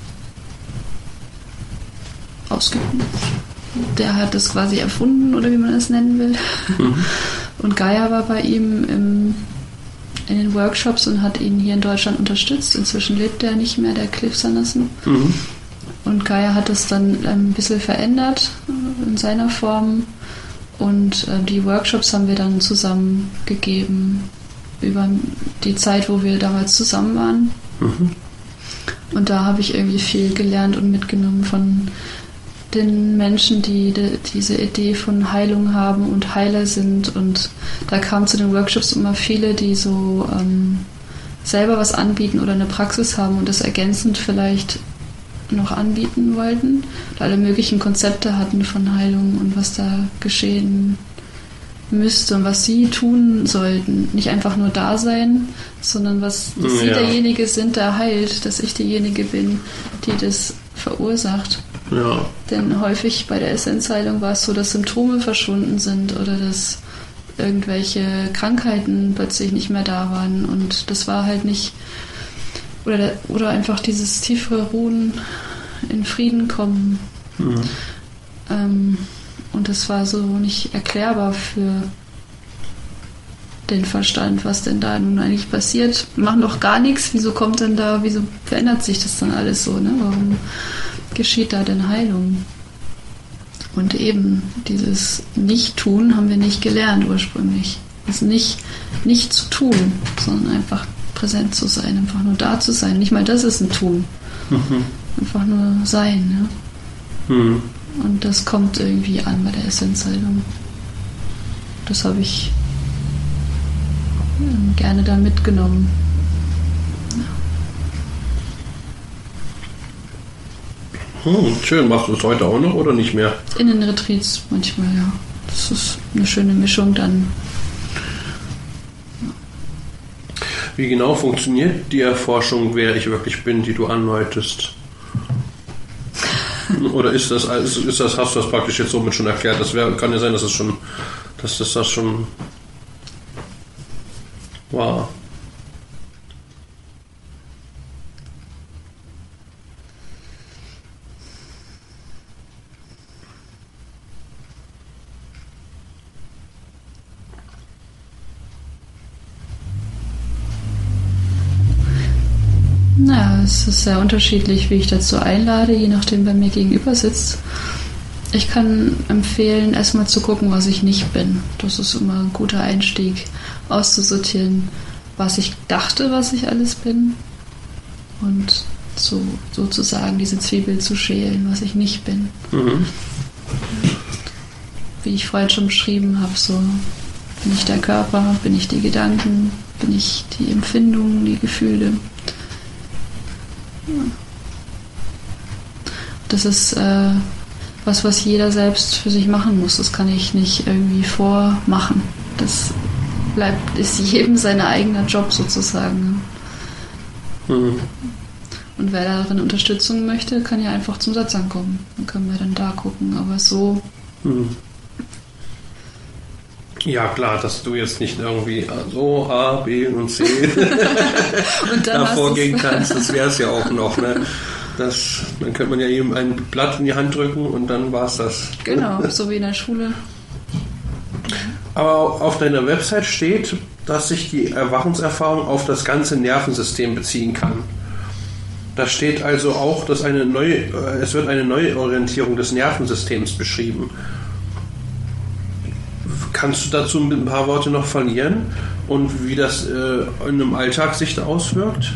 ausgeübt. Der hat das quasi erfunden, oder wie man das nennen will. Mhm. Und Gaia war bei ihm im, in den Workshops und hat ihn hier in Deutschland unterstützt. Inzwischen lebt er nicht mehr, der Cliff Sanderson. Mhm. Und Gaia hat es dann ein bisschen verändert in seiner Form. Und äh, die Workshops haben wir dann zusammen gegeben über die Zeit, wo wir damals zusammen waren. Mhm. Und da habe ich irgendwie viel gelernt und mitgenommen von den Menschen, die de, diese Idee von Heilung haben und Heiler sind. Und da kamen zu den Workshops immer viele, die so ähm, selber was anbieten oder eine Praxis haben und das ergänzend vielleicht noch anbieten wollten. Und alle möglichen Konzepte hatten von Heilung und was da geschehen müsste und was sie tun sollten. Nicht einfach nur da sein, sondern was dass ja. sie derjenige sind, der heilt, dass ich diejenige bin, die das verursacht. Ja. Denn häufig bei der Essenzheilung war es so, dass Symptome verschwunden sind oder dass irgendwelche Krankheiten plötzlich nicht mehr da waren, und das war halt nicht, oder, oder einfach dieses tiefere Ruhen, in Frieden kommen. Mhm. Ähm, und das war so nicht erklärbar für den Verstand, was denn da nun eigentlich passiert. Wir machen doch gar nichts, wieso kommt denn da, wieso verändert sich das dann alles so, ne? Warum geschieht da denn Heilung? Und eben dieses Nicht-Tun haben wir nicht gelernt ursprünglich. Es nicht, nicht zu tun, sondern einfach präsent zu sein, einfach nur da zu sein. Nicht mal das ist ein Tun. Mhm. Einfach nur sein. Ja? Mhm. Und das kommt irgendwie an bei der Essenzheilung. Das habe ich ja, gerne da mitgenommen. Hm, schön. Machst du es heute auch noch oder nicht mehr? In den Retreats manchmal, ja. Das ist eine schöne Mischung dann. Wie genau funktioniert die Erforschung, wer ich wirklich bin, die du andeutest? Oder ist das, ist das, hast du das praktisch jetzt somit schon erklärt? Das wär, kann ja sein, dass es schon, dass das, das schon war. Naja, es ist sehr unterschiedlich, wie ich dazu einlade, je nachdem, wer mir gegenüber sitzt. Ich kann empfehlen, erstmal zu gucken, was ich nicht bin. Das ist immer ein guter Einstieg, auszusortieren, was ich dachte, was ich alles bin. Und so, sozusagen diese Zwiebel zu schälen, was ich nicht bin. Mhm. Wie ich vorhin schon beschrieben habe, so bin ich der Körper, bin ich die Gedanken, bin ich die Empfindungen, die Gefühle. Ja. Das ist äh, was, was jeder selbst für sich machen muss. Das kann ich nicht irgendwie vormachen. Das bleibt, ist jedem sein eigener Job sozusagen. Mhm. Und wer darin Unterstützung möchte, kann ja einfach zum Satzang kommen. Dann können wir dann da gucken. Aber so... Mhm. Ja, klar, dass du jetzt nicht irgendwie so A, B und C und davor gehen kannst, das wäre es ja auch noch. Ne? Das, dann könnte man ja eben ein Blatt in die Hand drücken und dann war es das. Genau, so wie in der Schule. Aber auf deiner Website steht, dass sich die Erwachungserfahrung auf das ganze Nervensystem beziehen kann. Da steht also auch, dass eine neue, es wird eine Neuorientierung des Nervensystems beschrieben. Kannst du dazu ein paar Worte noch verlieren und wie das äh, in einem Alltag sich da auswirkt?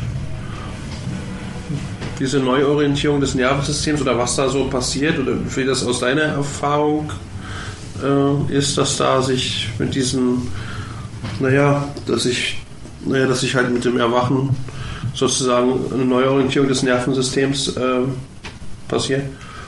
Diese Neuorientierung des Nervensystems oder was da so passiert oder wie das aus deiner Erfahrung äh, ist, dass da sich mit diesem, naja, dass ich, naja, dass ich halt mit dem Erwachen sozusagen eine Neuorientierung des Nervensystems äh, passiert?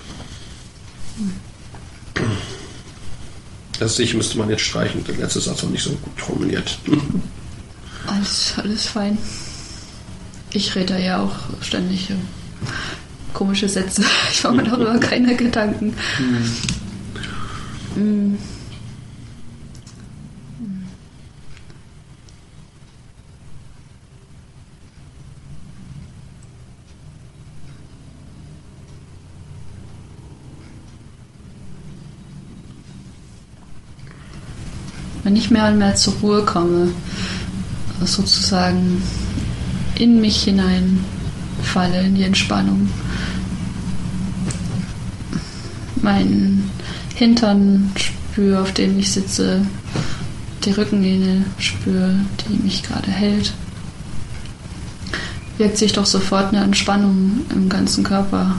Das sich müsste man jetzt streichen. Der letzte Satz war nicht so gut formuliert. Alles, alles fein. Ich rede da ja auch ständig komische Sätze. Ich mache mir darüber keine Gedanken. Hm. Mm. Wenn ich mehr und mehr zur Ruhe komme, sozusagen in mich hineinfalle, in die Entspannung, meinen Hintern spüre, auf dem ich sitze, die Rückenlehne spüre, die mich gerade hält, wirkt sich doch sofort eine Entspannung im ganzen Körper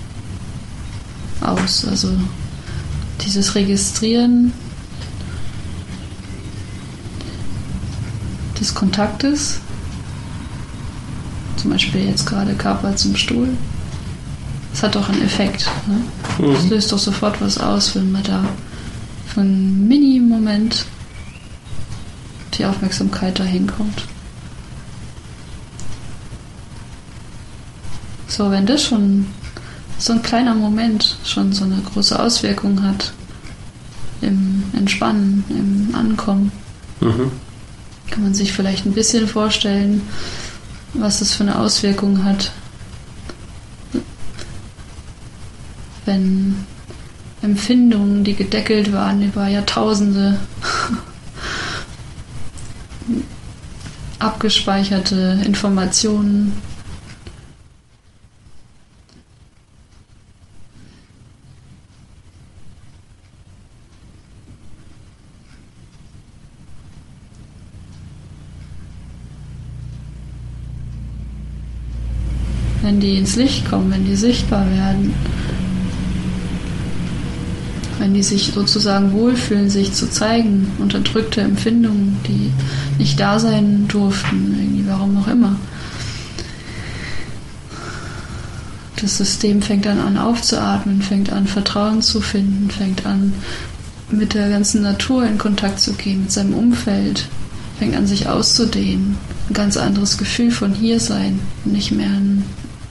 aus. Also dieses Registrieren des Kontaktes, zum Beispiel jetzt gerade Körper zum Stuhl, das hat doch einen Effekt. Ne? Mhm. Das löst doch sofort was aus, wenn man da für einen Mini-Moment die Aufmerksamkeit dahin kommt. So, wenn das schon so ein kleiner Moment schon so eine große Auswirkung hat im Entspannen, im Ankommen, mhm. kann man sich vielleicht ein bisschen vorstellen, was das für eine Auswirkung hat, wenn Empfindungen, die gedeckelt waren über Jahrtausende, abgespeicherte Informationen, wenn die ins Licht kommen, wenn die sichtbar werden, wenn die sich sozusagen wohlfühlen, sich zu zeigen, unterdrückte Empfindungen, die nicht da sein durften, irgendwie, warum auch immer. Das System fängt dann an aufzuatmen, fängt an Vertrauen zu finden, fängt an mit der ganzen Natur in Kontakt zu gehen, mit seinem Umfeld, fängt an sich auszudehnen. Ein ganz anderes Gefühl von Hiersein, nicht mehr ein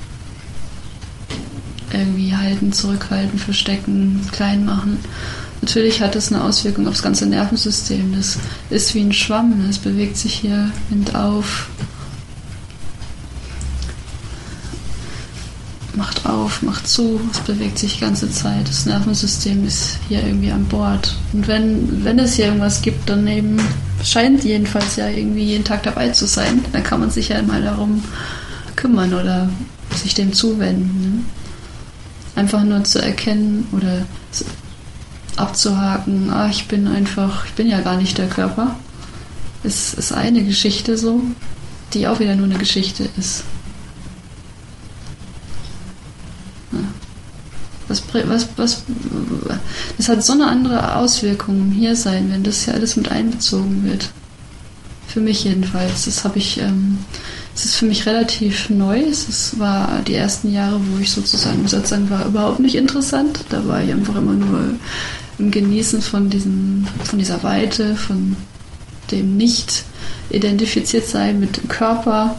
irgendwie halten, zurückhalten, verstecken, klein machen. Natürlich hat das eine Auswirkung auf das ganze Nervensystem. Das ist wie ein Schwamm, es bewegt sich hier Wind auf, macht auf, macht zu, es bewegt sich die ganze Zeit. Das Nervensystem ist hier irgendwie an Bord. Und wenn, wenn es hier irgendwas gibt, dann eben scheint jedenfalls ja irgendwie jeden Tag dabei zu sein, dann kann man sich ja mal darum kümmern oder sich dem zuwenden. Ne? Einfach nur zu erkennen oder abzuhaken, ah, ich bin einfach, ich bin ja gar nicht der Körper. Es ist eine Geschichte so, die auch wieder nur eine Geschichte ist. Ja. Was, was, was, das hat so eine andere Auswirkung im Hiersein, wenn das ja alles mit einbezogen wird. Für mich jedenfalls. Das habe ich, ähm, es ist für mich relativ neu. Es ist, war die ersten Jahre, wo ich sozusagen im Satsang war, überhaupt nicht interessant. Da war ich einfach immer nur im Genießen von diesem, von dieser Weite, von dem nicht identifiziert sein mit dem Körper.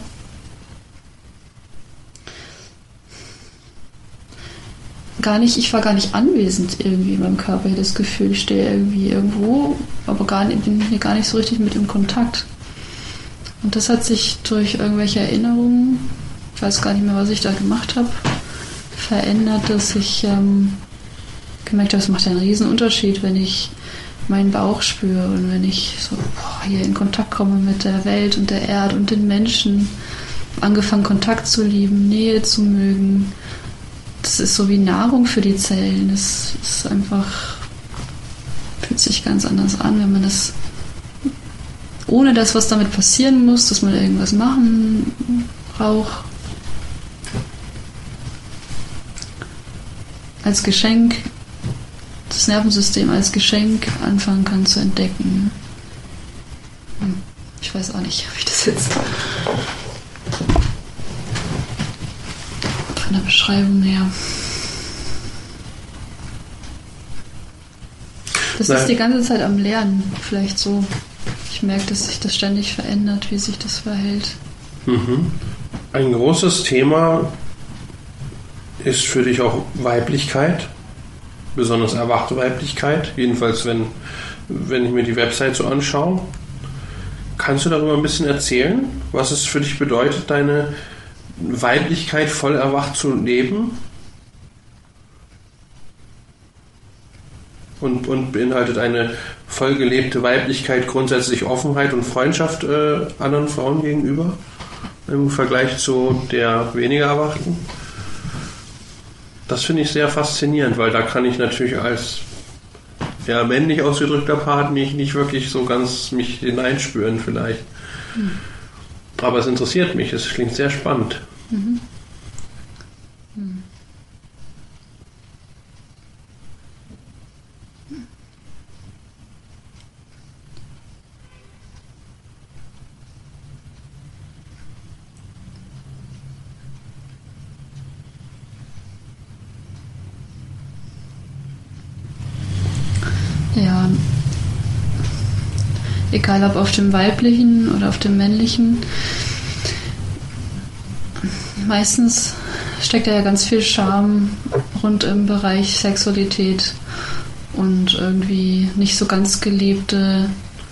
Gar nicht, ich war gar nicht anwesend irgendwie beim Körper. Ich hatte das Gefühl, ich stehe irgendwie irgendwo, aber gar nicht, bin hier gar nicht so richtig mit im Kontakt. Und das hat sich durch irgendwelche Erinnerungen, ich weiß gar nicht mehr, was ich da gemacht habe, verändert, dass ich ähm, gemerkt habe, es macht einen riesen Unterschied, wenn ich meinen Bauch spüre und wenn ich so boah, hier in Kontakt komme mit der Welt und der Erde und den Menschen, angefangen Kontakt zu lieben, Nähe zu mögen. Das ist so wie Nahrung für die Zellen. Das ist einfach, fühlt sich ganz anders an, wenn man das, ohne das, was damit passieren muss, dass man irgendwas machen braucht, als Geschenk, das Nervensystem als Geschenk anfangen kann zu entdecken. Ich weiß auch nicht, ob ich das jetzt von der Beschreibung her. Das Nein. ist die ganze Zeit am Lernen, vielleicht so. Ich merke, dass sich das ständig verändert, wie sich das verhält. Mhm. Ein großes Thema ist für dich auch Weiblichkeit, besonders erwachte Weiblichkeit, jedenfalls wenn, wenn ich mir die Website so anschaue. Kannst du darüber ein bisschen erzählen, was es für dich bedeutet, deine Weiblichkeit voll erwacht zu leben? Und, und beinhaltet eine voll gelebte Weiblichkeit grundsätzlich Offenheit und Freundschaft äh, anderen Frauen gegenüber im Vergleich zu der weniger Erwachten? Das finde ich sehr faszinierend, weil da kann ich natürlich als ja, männlich ausgedrückter Part nicht, nicht wirklich so ganz mich hineinspüren vielleicht. Mhm. Aber es interessiert mich, es klingt sehr spannend. Mhm. Mhm. Ja, egal ob auf dem weiblichen oder auf dem männlichen, meistens steckt ja ganz viel Scham rund im Bereich Sexualität und irgendwie nicht so ganz gelebte,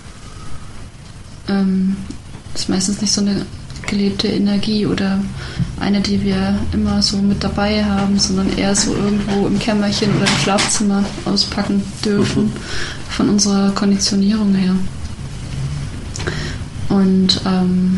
ähm, ist meistens nicht so eine gelebte Energie oder eine, die wir immer so mit dabei haben, sondern eher so irgendwo im Kämmerchen oder im Schlafzimmer auspacken dürfen, mhm. von unserer Konditionierung her. Und ähm,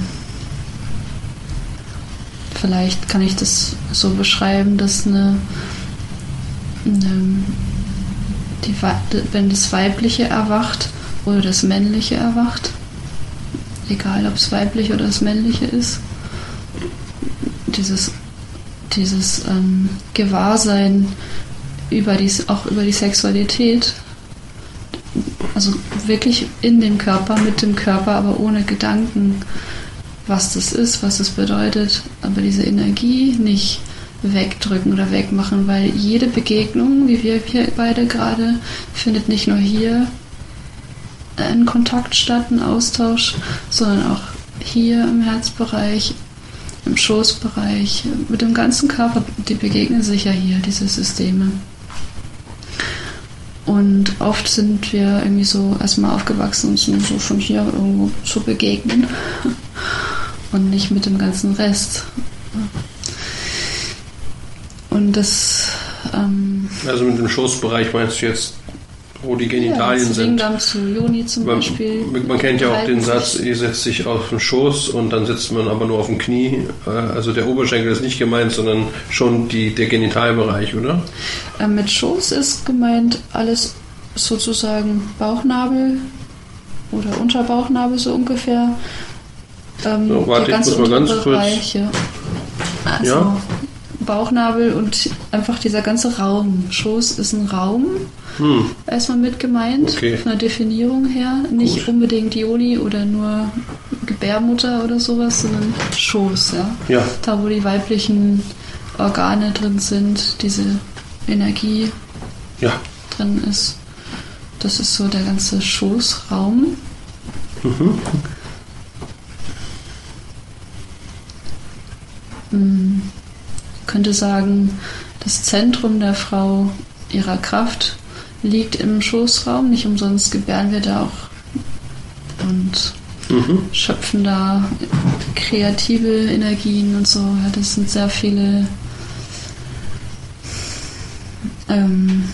vielleicht kann ich das so beschreiben, dass eine, eine die, wenn das Weibliche erwacht oder das Männliche erwacht, egal ob es weiblich oder das Männliche ist, dieses, dieses ähm, Gewahrsein über die, auch über die Sexualität, also wirklich in dem Körper, mit dem Körper, aber ohne Gedanken, was das ist, was das bedeutet, aber diese Energie nicht wegdrücken oder wegmachen, weil jede Begegnung, wie wir hier beide gerade, findet nicht nur hier ein Kontakt statt, ein Austausch, sondern auch hier im Herzbereich, im Schoßbereich, mit dem ganzen Körper, die begegnen sich ja hier, diese Systeme. Und oft sind wir irgendwie so erstmal aufgewachsen, uns nur so von hier irgendwo zu begegnen und nicht mit dem ganzen Rest. Und das... Ähm, also mit dem Schoßbereich meinst du jetzt, wo die Genitalien ja, sind. Ringdarm zu Joni zum man, Beispiel. Man kennt ja auch den Satz, ihr setzt sich auf den Schoß und dann sitzt man aber nur auf dem Knie. Also der Oberschenkel ist nicht gemeint, sondern schon die, der Genitalbereich, oder? Äh, mit Schoß ist gemeint alles sozusagen Bauchnabel oder Unterbauchnabel so ungefähr. Ähm, so, warte, der ganze ich muss mal ganz Bereich, kurz. Ja. Also Ja? Bauchnabel und einfach dieser ganze Raum. Schoß ist ein Raum, Hm. erstmal mit gemeint, Okay. von der Definierung her. Nicht Gut. unbedingt Joni oder nur Gebärmutter oder sowas, sondern Schoß, ja. Ja. Da, wo die weiblichen Organe drin sind, diese Energie Ja. drin ist. Das ist so der ganze Schoßraum. Mhm. Man könnte sagen, das Zentrum der Frau, ihrer Kraft, liegt im Schoßraum. Nicht umsonst gebären wir da auch und Mhm. schöpfen da kreative Energien und so. Ja, das sind sehr viele ähm,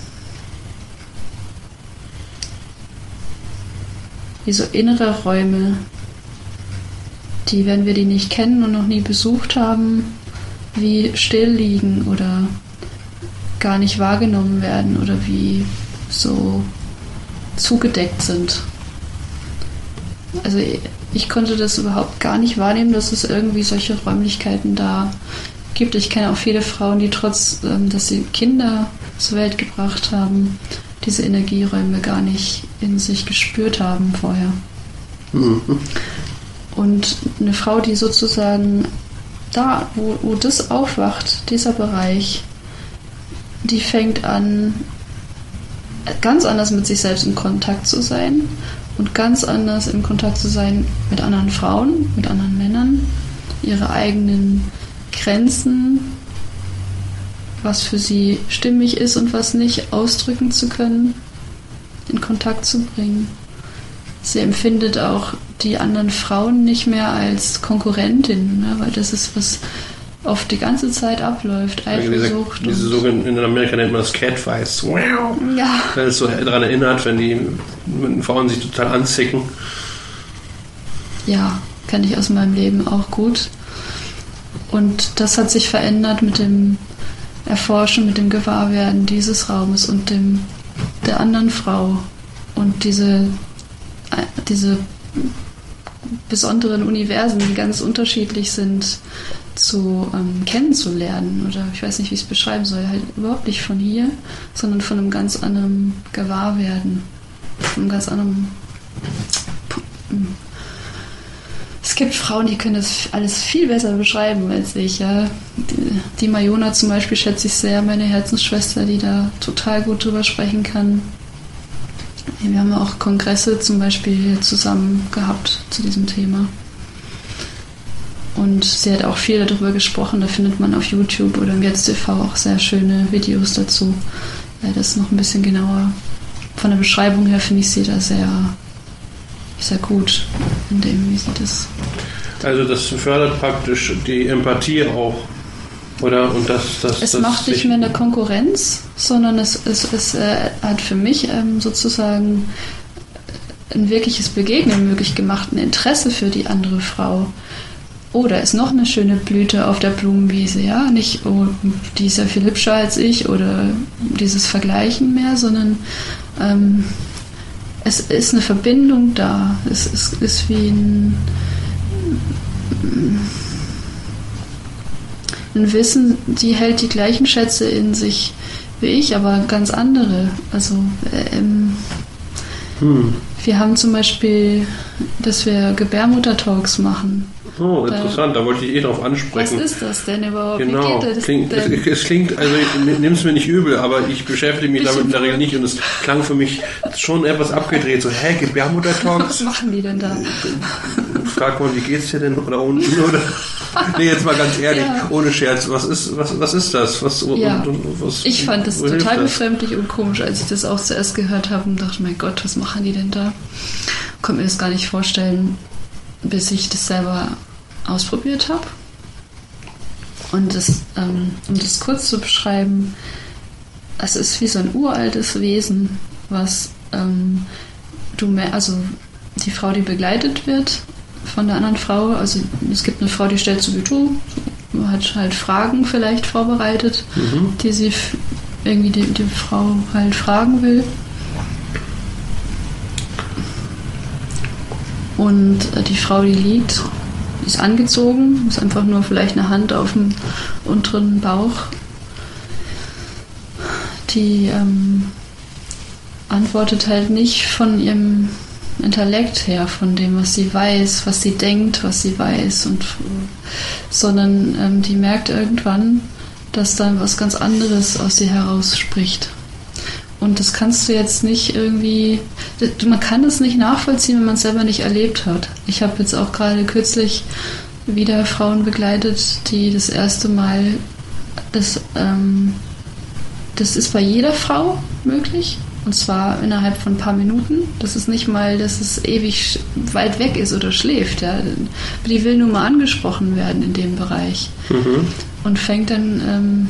wie so innere Räume, die, wenn wir die nicht kennen und noch nie besucht haben, wie still liegen oder gar nicht wahrgenommen werden oder wie so zugedeckt sind. Also ich konnte das überhaupt gar nicht wahrnehmen, dass es irgendwie solche Räumlichkeiten da gibt. Ich kenne auch viele Frauen, die trotz, dass sie Kinder zur Welt gebracht haben, diese Energieräume gar nicht in sich gespürt haben vorher. Mhm. Und eine Frau, die sozusagen da, wo, wo das aufwacht, dieser Bereich, die fängt an, ganz anders mit sich selbst in Kontakt zu sein und ganz anders in Kontakt zu sein mit anderen Frauen, mit anderen Männern, ihre eigenen Grenzen, was für sie stimmig ist und was nicht, ausdrücken zu können, in Kontakt zu bringen. Sie empfindet auch die anderen Frauen nicht mehr als Konkurrentinnen, ne, weil das ist, was oft die ganze Zeit abläuft. Eifersucht. Diese, diese sogenannten, in Amerika nennt man das Catfights. Ja. Weil es so daran erinnert, wenn die wenn Frauen sich total anzicken. Ja, kenne ich aus meinem Leben auch gut. Und das hat sich verändert mit dem Erforschen, mit dem Gewahrwerden dieses Raumes und dem der anderen Frau. Und diese, diese besonderen Universen, die ganz unterschiedlich sind, zu ähm, kennenzulernen. Oder ich weiß nicht, wie ich es beschreiben soll. Halt überhaupt nicht von hier, sondern von einem ganz anderen Gewahrwerden. Von einem ganz anderen... Es gibt Frauen, die können das alles viel besser beschreiben als ich. Ja. Die, die Mayona zum Beispiel schätze ich sehr, meine Herzensschwester, die da total gut drüber sprechen kann. Wir haben auch Kongresse zum Beispiel zusammen gehabt zu diesem Thema. Und sie hat auch viel darüber gesprochen. Da findet man auf YouTube oder im Jetzt T V auch sehr schöne Videos dazu. Ja, das ist noch ein bisschen genauer. Von der Beschreibung her finde ich sie da sehr, sehr gut in dem, wie sie das... Also das fördert praktisch die Empathie auch, oder? Und das, das, es das macht nicht mehr eine Konkurrenz, sondern es, es, es äh, hat für mich ähm, sozusagen ein wirkliches Begegnen möglich gemacht, ein Interesse für die andere Frau. Oh, da ist noch eine schöne Blüte auf der Blumenwiese, ja? Nicht, oh, die ist ja viel hübscher als ich oder dieses Vergleichen mehr, sondern ähm, es ist eine Verbindung da. Es ist, ist wie ein, ein Wissen, die hält die gleichen Schätze in sich wie ich, aber ganz andere. Also ähm, hm. wir haben zum Beispiel, dass wir Gebärmutter-Talks machen. Oh, interessant, da, da wollte ich eh drauf ansprechen. Was ist das denn überhaupt? Genau, Wie geht das klingt, denn? Es, es klingt, also nimm es mir nicht übel, aber ich beschäftige mich damit in der Regel nicht und es klang für mich schon etwas abgedreht. So, hä, Gebärmutter-Talks? Was machen die denn da? Frag mal, wie geht's dir denn? Oder unten? Oder? Nee, jetzt mal ganz ehrlich, ja. Ohne Scherz, was ist, was, was ist das? Was, ja. und, und, was, ich fand das total befremdlich und komisch, als ich das auch zuerst gehört habe und dachte, mein Gott, was machen die denn da? Konnte mir das gar nicht vorstellen, bis ich das selber ausprobiert habe. Und das, ähm, um das kurz zu beschreiben, es ist wie so ein uraltes Wesen, was ähm, du mehr, also die Frau, die begleitet wird von der anderen Frau, also es gibt eine Frau, die stellt sowieso, hat halt Fragen vielleicht vorbereitet, mhm. die sie irgendwie die, die Frau halt fragen will. Und äh, die Frau, die liegt, ist angezogen, ist einfach nur vielleicht eine Hand auf dem unteren Bauch. Die ähm, antwortet halt nicht von ihrem Intellekt her, von dem, was sie weiß, was sie denkt, was sie weiß, und, sondern ähm, die merkt irgendwann, dass dann was ganz anderes aus ihr heraus spricht. Und das kannst du jetzt nicht irgendwie, man kann das nicht nachvollziehen, wenn man es selber nicht erlebt hat. Ich habe jetzt auch gerade kürzlich wieder Frauen begleitet, die das erste Mal, das, ähm, das ist bei jeder Frau möglich. Und zwar innerhalb von ein paar Minuten. Das ist nicht mal, dass es ewig weit weg ist oder schläft. Ja. Die will nur mal angesprochen werden in dem Bereich. Mhm. Und fängt dann ähm,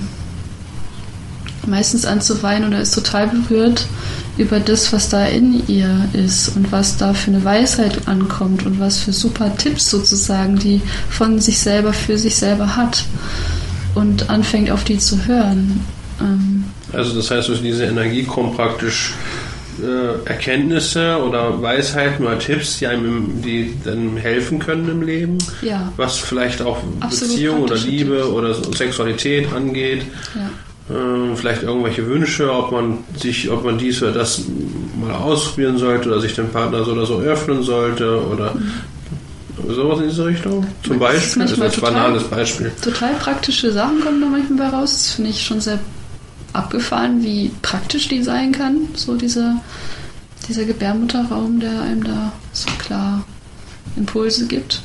meistens an zu weinen oder ist total berührt über das, was da in ihr ist und was da für eine Weisheit ankommt und was für super Tipps sozusagen, die von sich selber für sich selber hat. Und anfängt auf die zu hören. Ähm, Also das heißt, durch diese Energie kommen praktisch äh, Erkenntnisse oder Weisheiten oder Tipps, die einem, die dann helfen können im Leben, ja. Was vielleicht auch Absolut Beziehung oder Liebe Tipps. Oder Sexualität angeht. Ja. Äh, vielleicht irgendwelche Wünsche, ob man sich, ob man dies oder das mal ausprobieren sollte oder sich dem Partner so oder so öffnen sollte oder mhm. sowas in diese Richtung. Zum das Beispiel, das ist ein total, banales Beispiel. Total praktische Sachen kommen da manchmal bei raus. Das finde ich schon sehr abgefahren, wie praktisch die sein kann, so dieser, dieser Gebärmutterraum, der einem da so klar Impulse gibt.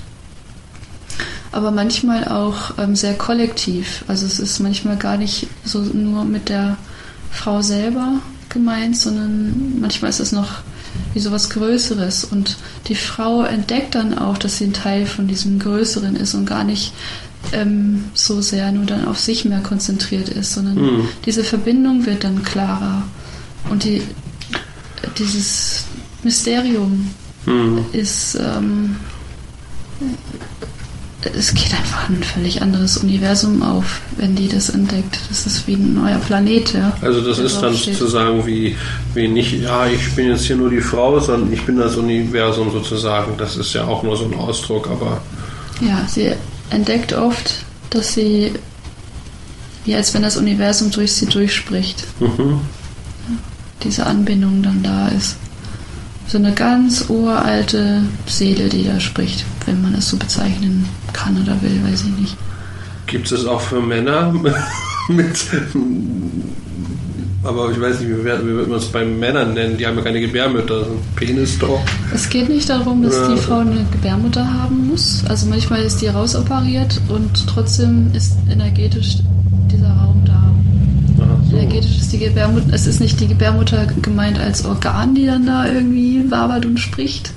Aber manchmal auch ähm, sehr kollektiv. Also es ist manchmal gar nicht so nur mit der Frau selber gemeint, sondern manchmal ist es noch wie so was Größeres. Und die Frau entdeckt dann auch, dass sie ein Teil von diesem Größeren ist und gar nicht Ähm, so sehr nur dann auf sich mehr konzentriert ist, sondern mhm. diese Verbindung wird dann klarer und die, dieses Mysterium mhm. ist ähm, es geht einfach ein völlig anderes Universum auf, wenn die das entdeckt. Das ist wie ein neuer Planet. Ja, also das ist dann steht. sozusagen wie, wie nicht, ja, ich bin jetzt hier nur die Frau, sondern ich bin das Universum sozusagen. Das ist ja auch nur so ein Ausdruck, aber ja, sie entdeckt oft, dass sie, wie als wenn das Universum durch sie durchspricht. Mhm. Ja, diese Anbindung dann da ist. So eine ganz uralte Seele, die da spricht, wenn man es so bezeichnen kann oder will, weiß ich nicht. Gibt es auch für Männer mit, aber ich weiß nicht, wie würde man es bei Männern nennen? Die haben ja keine Gebärmutter, so ein Penis doch. Es geht nicht darum, dass ja. die Frau eine Gebärmutter haben muss. Also manchmal ist die rausoperiert und trotzdem ist energetisch dieser Raum da. So. Energetisch ist die Gebärmutter, es ist nicht die Gebärmutter gemeint als Organ, die dann da irgendwie wabert und spricht,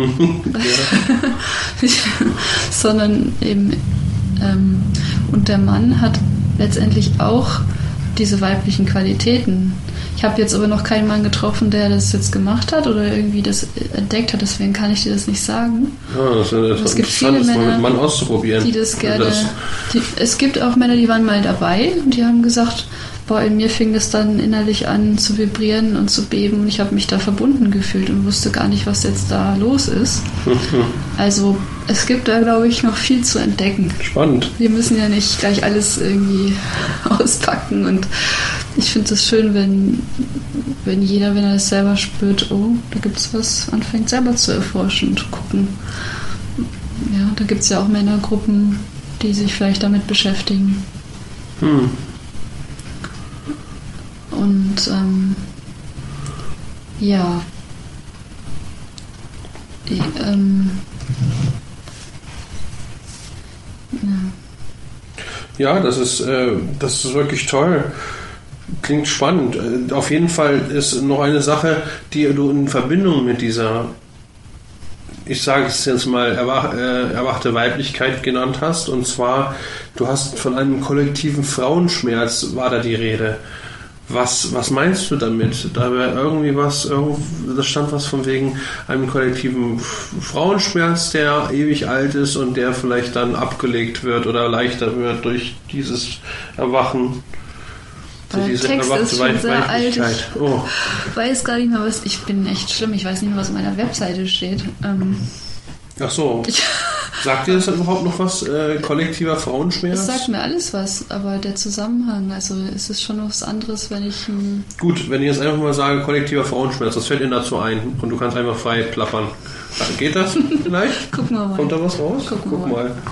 sondern eben ähm, und der Mann hat letztendlich auch diese weiblichen Qualitäten. Ich habe jetzt aber noch keinen Mann getroffen, der das jetzt gemacht hat oder irgendwie das entdeckt hat, deswegen kann ich dir das nicht sagen. Ja, das ist es gibt viele Männer, mit Mann auszuprobieren. Die das gerne. Das die, es gibt auch Männer, die waren mal dabei und die haben gesagt, boah, in mir fing das dann innerlich an zu vibrieren und zu beben und ich habe mich da verbunden gefühlt und wusste gar nicht, was jetzt da los ist. Also es gibt da, glaube ich, noch viel zu entdecken. Spannend. Wir müssen ja nicht gleich alles irgendwie auspacken und ich finde es schön, wenn, wenn jeder, wenn er es selber spürt, oh, da gibt es was, anfängt selber zu erforschen und zu gucken. Ja, da gibt es ja auch Männergruppen, die sich vielleicht damit beschäftigen. Hm. Und ähm, ja, ich, ähm, ja. Ja, das ist, äh, das ist wirklich toll. Klingt spannend. Auf jeden Fall ist noch eine Sache, die du in Verbindung mit dieser, ich sage es jetzt mal, erwach, äh, erwachte Weiblichkeit genannt hast. Und zwar, du hast von einem kollektiven Frauenschmerz, war da die Rede. Was, was meinst du damit? Da wäre irgendwie was, da stand was von wegen einem kollektiven Frauenschmerz, der ewig alt ist und der vielleicht dann abgelegt wird oder leichter wird durch dieses Erwachen. Der diese Text ist schon sehr alt. Ich oh. weiß gar nicht mehr, was. Ich bin echt schlimm. Ich weiß nicht mehr, was auf meiner Webseite steht. Ähm, Ach so. Sagt dir das dann überhaupt noch was, äh, kollektiver Frauenschmerz? Es sagt mir alles was, aber der Zusammenhang, also es ist schon was anderes, wenn ich... Ähm Gut, wenn ich jetzt einfach mal sage, kollektiver Frauenschmerz, was fällt Ihnen dazu ein? Und du kannst einfach frei plappern. Geht das vielleicht? Gucken wir mal. Kommt da was raus? Gucken Guck wir mal. mal.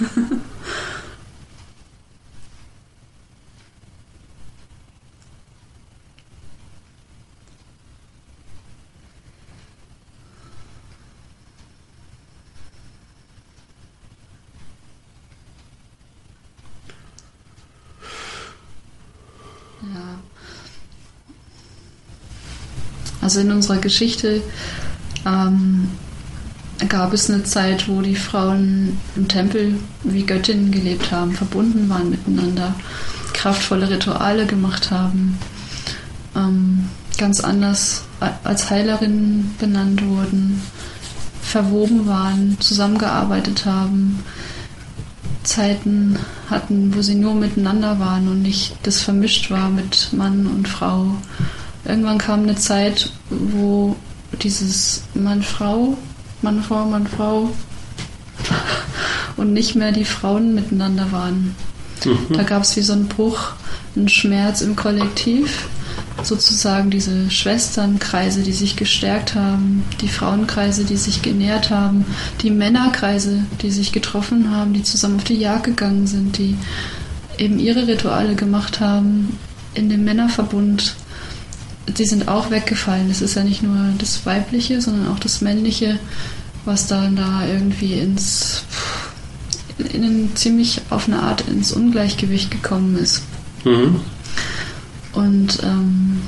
Also in unserer Geschichte ähm, gab es eine Zeit, wo die Frauen im Tempel wie Göttinnen gelebt haben, verbunden waren miteinander, kraftvolle Rituale gemacht haben, ähm, ganz anders als Heilerinnen benannt wurden, verwoben waren, zusammengearbeitet haben, Zeiten hatten, wo sie nur miteinander waren und nicht das vermischt war mit Mann und Frau. Irgendwann kam eine Zeit, wo dieses Mann-Frau, Mann-Frau, Mann-Frau und nicht mehr die Frauen miteinander waren. Mhm. Da gab es wie so einen Bruch, einen Schmerz im Kollektiv. Sozusagen diese Schwesternkreise, die sich gestärkt haben, die Frauenkreise, die sich genährt haben, die Männerkreise, die sich getroffen haben, die zusammen auf die Jagd gegangen sind, die eben ihre Rituale gemacht haben in dem Männerverbund. Die sind auch weggefallen. Es ist ja nicht nur das Weibliche, sondern auch das Männliche, was dann da irgendwie ins, in, in ziemlich auf eine Art ins Ungleichgewicht gekommen ist. Mhm. Und ähm,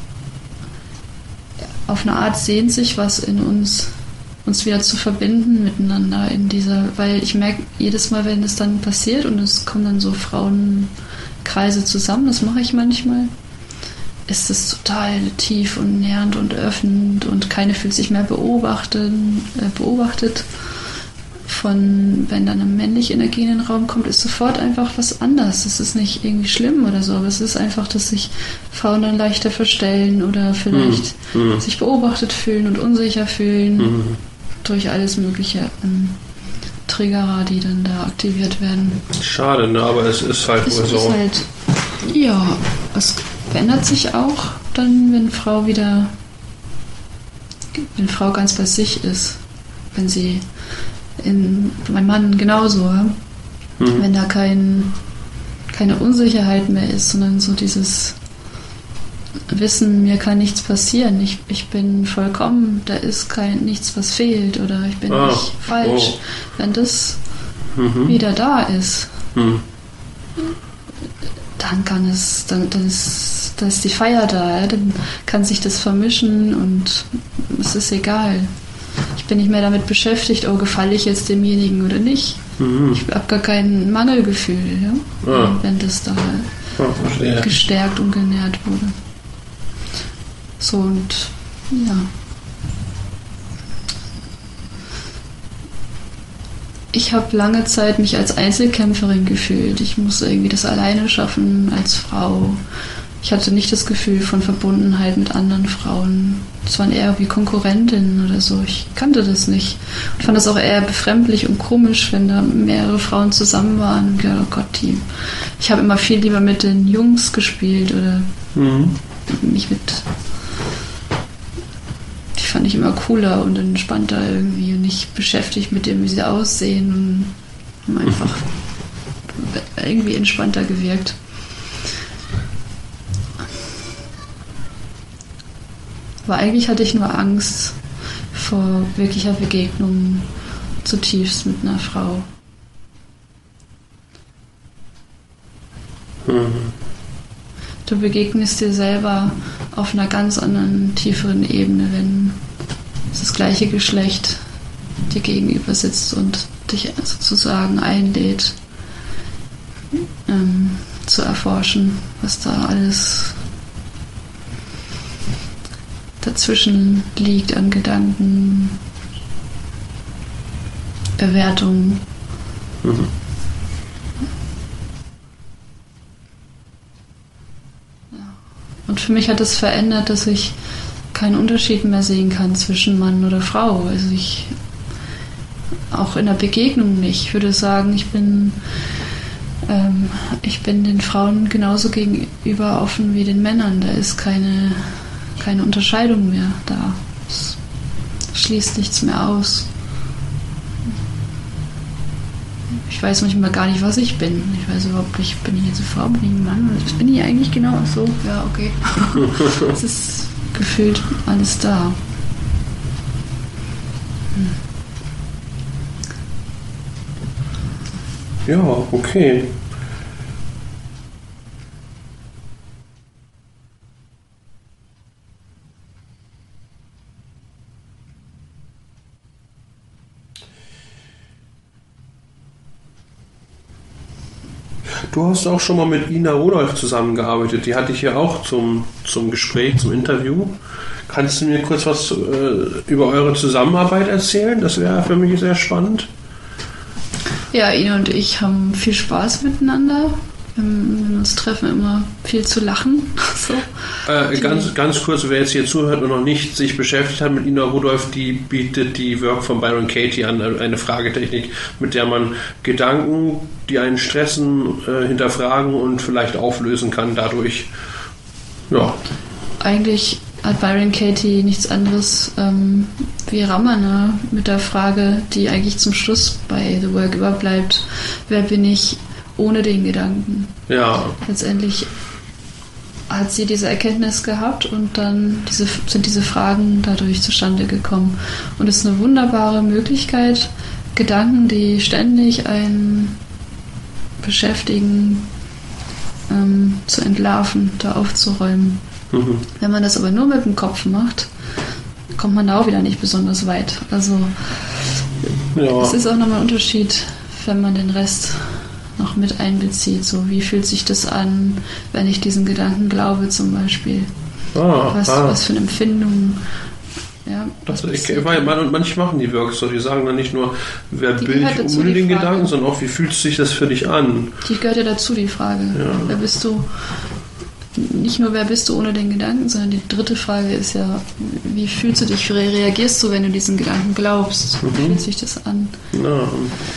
auf eine Art sehnt sich was in uns, uns wieder zu verbinden miteinander in dieser, weil ich merke jedes Mal, wenn es dann passiert und es kommen dann so Frauenkreise zusammen, das mache ich manchmal, ist es total tief und nährend und öffnend und keine fühlt sich mehr beobachtet, äh, beobachtet. Von, wenn dann eine männliche Energie in den Raum kommt, ist sofort einfach was anders. Es ist nicht irgendwie schlimm oder so, aber es ist einfach, dass sich Frauen dann leichter verstellen oder vielleicht mhm. sich beobachtet fühlen und unsicher fühlen mhm. durch alles mögliche ähm, Triggerer, die dann da aktiviert werden. Schade, ne? Aber es ist halt es wohl so. Ist halt, ja, es verändert sich auch dann, wenn Frau wieder, wenn Frau ganz bei sich ist, wenn sie in, mein Mann genauso, mhm. wenn da kein, keine Unsicherheit mehr ist, sondern so dieses Wissen, mir kann nichts passieren, ich, ich bin vollkommen, da ist kein nichts, was fehlt oder ich bin ah, nicht falsch. Oh. Wenn das mhm. wieder da ist, mhm. dann kann es, dann, dann ist, dann ist die Feier da, ja? Dann kann sich das vermischen und es ist egal. Ich bin nicht mehr damit beschäftigt, oh, gefalle ich jetzt demjenigen oder nicht. Mhm. Ich habe gar kein Mangelgefühl, ja? Ah. wenn das da ah, gestärkt und genährt wurde. So und ja. Ich habe lange Zeit mich als Einzelkämpferin gefühlt. Ich musste irgendwie das alleine schaffen als Frau. Ich hatte nicht das Gefühl von Verbundenheit mit anderen Frauen. Es waren eher wie Konkurrentinnen oder so. Ich kannte das nicht. Und fand das auch eher befremdlich und komisch, wenn da mehrere Frauen zusammen waren. Ja, oh Gott, die. Ich habe immer viel lieber mit den Jungs gespielt oder mhm. mich mit. Die fand ich immer cooler und entspannter irgendwie und nicht beschäftigt mit dem, wie sie aussehen und haben einfach irgendwie entspannter gewirkt. Aber eigentlich hatte ich nur Angst vor wirklicher Begegnung zutiefst mit einer Frau. Mhm. Du begegnest dir selber auf einer ganz anderen, tieferen Ebene, wenn das gleiche Geschlecht dir gegenüber sitzt und dich sozusagen einlädt, ähm, zu erforschen, was da alles dazwischen liegt an Gedanken, Bewertungen. Mhm. Ja. Und für mich hat es verändert, dass ich keinen Unterschied mehr sehen kann zwischen Mann oder Frau. Also ich auch in der Begegnung nicht. Ich würde sagen, ich bin, ähm, ich bin den Frauen genauso gegenüber offen wie den Männern. Da ist keine, keine Unterscheidung mehr da. Es schließt nichts mehr aus. Ich weiß manchmal gar nicht, was ich bin. Ich weiß überhaupt nicht, bin ich jetzt eine Frau, bin ich ein Mann? Was bin ich eigentlich genau? Ach so, ja, okay. Es ist gefühlt alles da. Hm. Ja, okay. Du hast auch schon mal mit Ina Rudolph zusammengearbeitet. Die hatte ich ja auch zum, zum Gespräch, zum Interview. Kannst du mir kurz was äh, über eure Zusammenarbeit erzählen? Das wäre für mich sehr spannend. Ja, Ina und ich haben viel Spaß miteinander. Wenn wir uns treffen, immer viel zu lachen. So. Äh, ganz, ganz kurz, wer jetzt hier zuhört und noch nicht sich beschäftigt hat mit Ina Rudolph, die bietet die Work von Byron Katie an, eine Fragetechnik, mit der man Gedanken, die einen stressen, äh, hinterfragen und vielleicht auflösen kann dadurch. Ja. Eigentlich hat Byron Katie nichts anderes ähm, wie Ramana mit der Frage, die eigentlich zum Schluss bei The Work überbleibt: Wer bin ich ohne den Gedanken? Ja. Letztendlich hat sie diese Erkenntnis gehabt und dann diese, sind diese Fragen dadurch zustande gekommen. Und es ist eine wunderbare Möglichkeit, Gedanken, die ständig einen beschäftigen, ähm, zu entlarven, da aufzuräumen. Mhm. Wenn man das aber nur mit dem Kopf macht, kommt man da auch wieder nicht besonders weit. Also ja. Es ist auch nochmal ein Unterschied, wenn man den Rest noch mit einbezieht. So, wie fühlt sich das an, wenn ich diesen Gedanken glaube, zum Beispiel? Ah, was, ah. was für eine Empfindung. Ja, das, ich, weil man, manche machen die Works so, die sagen dann nicht nur, wer bin ich ohne den Gedanken, sondern auch, wie fühlt sich das für dich an? Die gehört ja dazu, die Frage. Ja. Wer bist du? Nicht nur, wer bist du ohne den Gedanken, sondern die dritte Frage ist ja, wie fühlst du dich, wie reagierst du, wenn du diesen Gedanken glaubst? Wie mhm. fühlt sich das an? Ja.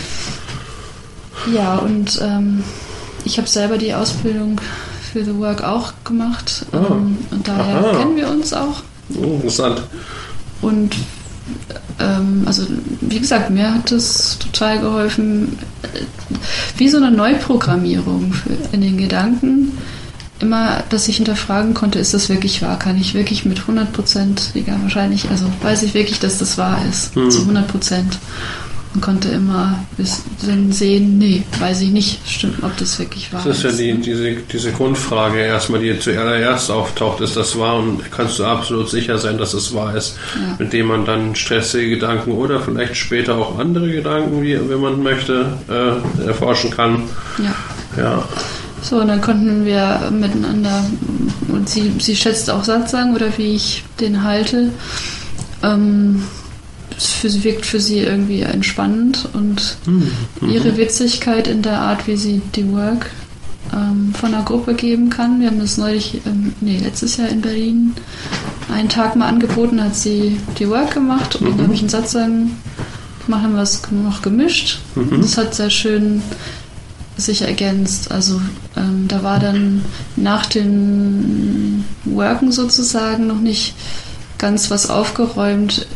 Ja, und ähm, ich habe selber die Ausbildung für The Work auch gemacht. Ah. Ähm, und daher Aha. kennen wir uns auch. Oh, interessant. Und ähm, also wie gesagt, mir hat das total geholfen, wie so eine Neuprogrammierung für, in den Gedanken. Immer, dass ich hinterfragen konnte, ist das wirklich wahr? Kann ich wirklich mit hundert Prozent, egal wahrscheinlich, also weiß ich wirklich, dass das wahr ist, hm. zu hundert Prozent. Und konnte immer bis dann sehen, nee, weiß ich nicht, stimmt, ob das wirklich wahr ist. Das ist ja die, diese, diese Grundfrage erstmal, die zuallererst auftaucht, ist das wahr, und kannst du absolut sicher sein, dass es wahr ist, ja. Mit dem man dann stressige Gedanken oder vielleicht später auch andere Gedanken, wie wenn man möchte, äh, erforschen kann. Ja. Ja. So, und dann konnten wir miteinander, und sie, sie schätzt auch Satzang oder wie ich den halte. Ähm, für sie wirkt für sie irgendwie entspannend, und mhm. ihre Witzigkeit in der Art, wie sie die Work ähm, von der Gruppe geben kann. Wir haben das neulich, ähm, nee, letztes Jahr in Berlin einen Tag mal angeboten, hat sie die Work gemacht, und mhm. dann habe ich einen Satzang gemacht, haben wir es noch gemischt. Mhm. Und das hat sehr schön sich ergänzt. Also ähm, da war dann nach den Worken sozusagen noch nicht ganz was aufgeräumt,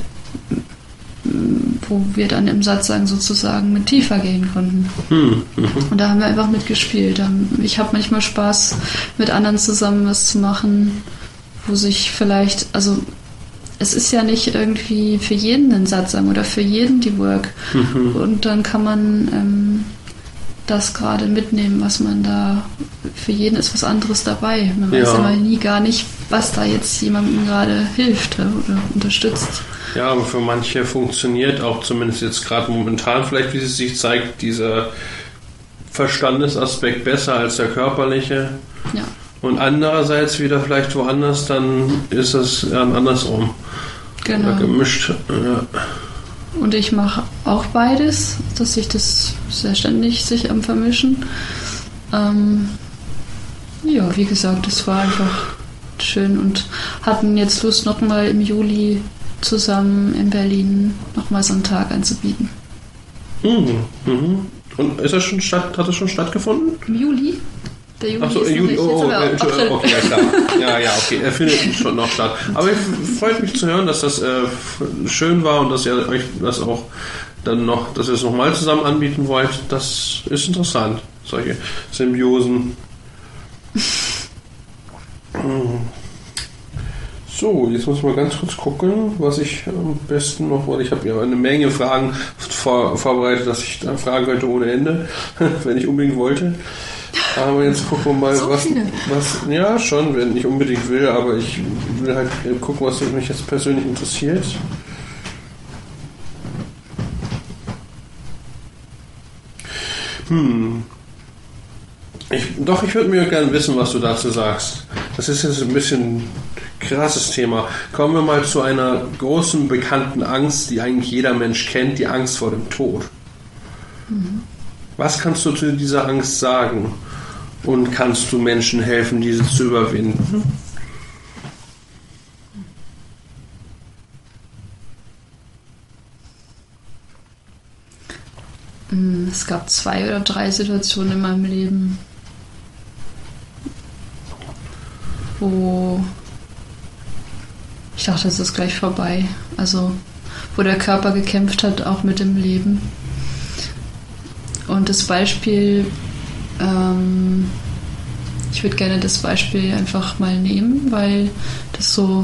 wo wir dann im Satzang sozusagen mit tiefer gehen konnten. Mhm. Und da haben wir einfach mitgespielt. Ich habe manchmal Spaß, mit anderen zusammen was zu machen, wo sich vielleicht, also es ist ja nicht irgendwie für jeden ein Satzang oder für jeden die Work. Mhm. Und dann kann man ähm, das gerade mitnehmen, was man da, für jeden ist was anderes dabei. Man weiß ja immer nie gar nicht, was da jetzt jemandem gerade hilft oder unterstützt. Ja, aber für manche funktioniert auch zumindest jetzt gerade momentan vielleicht, wie es sich zeigt, dieser Verstandesaspekt besser als der körperliche. Ja. Und andererseits wieder vielleicht woanders, dann ist es ja andersrum. Genau. Oder gemischt. Ja. Und ich mache auch beides, dass sich das sehr ständig sich am Vermischen. Ähm, ja, wie gesagt, es war einfach schön, und hatten jetzt Lust, nochmal im Juli zusammen in Berlin nochmal so einen Tag anzubieten. Mhm. Mhm. Und ist das schon statt, hat das schon stattgefunden? Im Juli? Der Juli Achso, ist Juli, noch nicht, oh, jetzt haben wir oh, April. okay, ja, klar. Ja, ja, okay, er findet schon noch statt. Aber ich freut mich zu hören, dass das äh, schön war und dass ihr euch das auch dann noch, dass ihr es nochmal zusammen anbieten wollt. Das ist interessant, solche Symbiosen. So, jetzt muss ich mal ganz kurz gucken, was ich am besten noch wollte. Ich habe ja eine Menge Fragen vor, vorbereitet, dass ich da fragen könnte ohne Ende, wenn ich unbedingt wollte. Aber jetzt gucken wir mal, so was, viele. was. Ja, schon, wenn ich unbedingt will, aber ich will halt gucken, was mich jetzt persönlich interessiert. Hm. Ich, doch, ich würde mir gerne wissen, was du dazu sagst. Das ist jetzt ein bisschen krasses Thema. Kommen wir mal zu einer großen, bekannten Angst, die eigentlich jeder Mensch kennt, die Angst vor dem Tod. Mhm. Was kannst du zu dieser Angst sagen? Und kannst du Menschen helfen, diese zu überwinden? Es gab zwei oder drei Situationen in meinem Leben, wo ich dachte, es ist gleich vorbei. Also, wo der Körper gekämpft hat, auch mit dem Leben. Und das Beispiel, ähm, ich würde gerne das Beispiel einfach mal nehmen, weil das so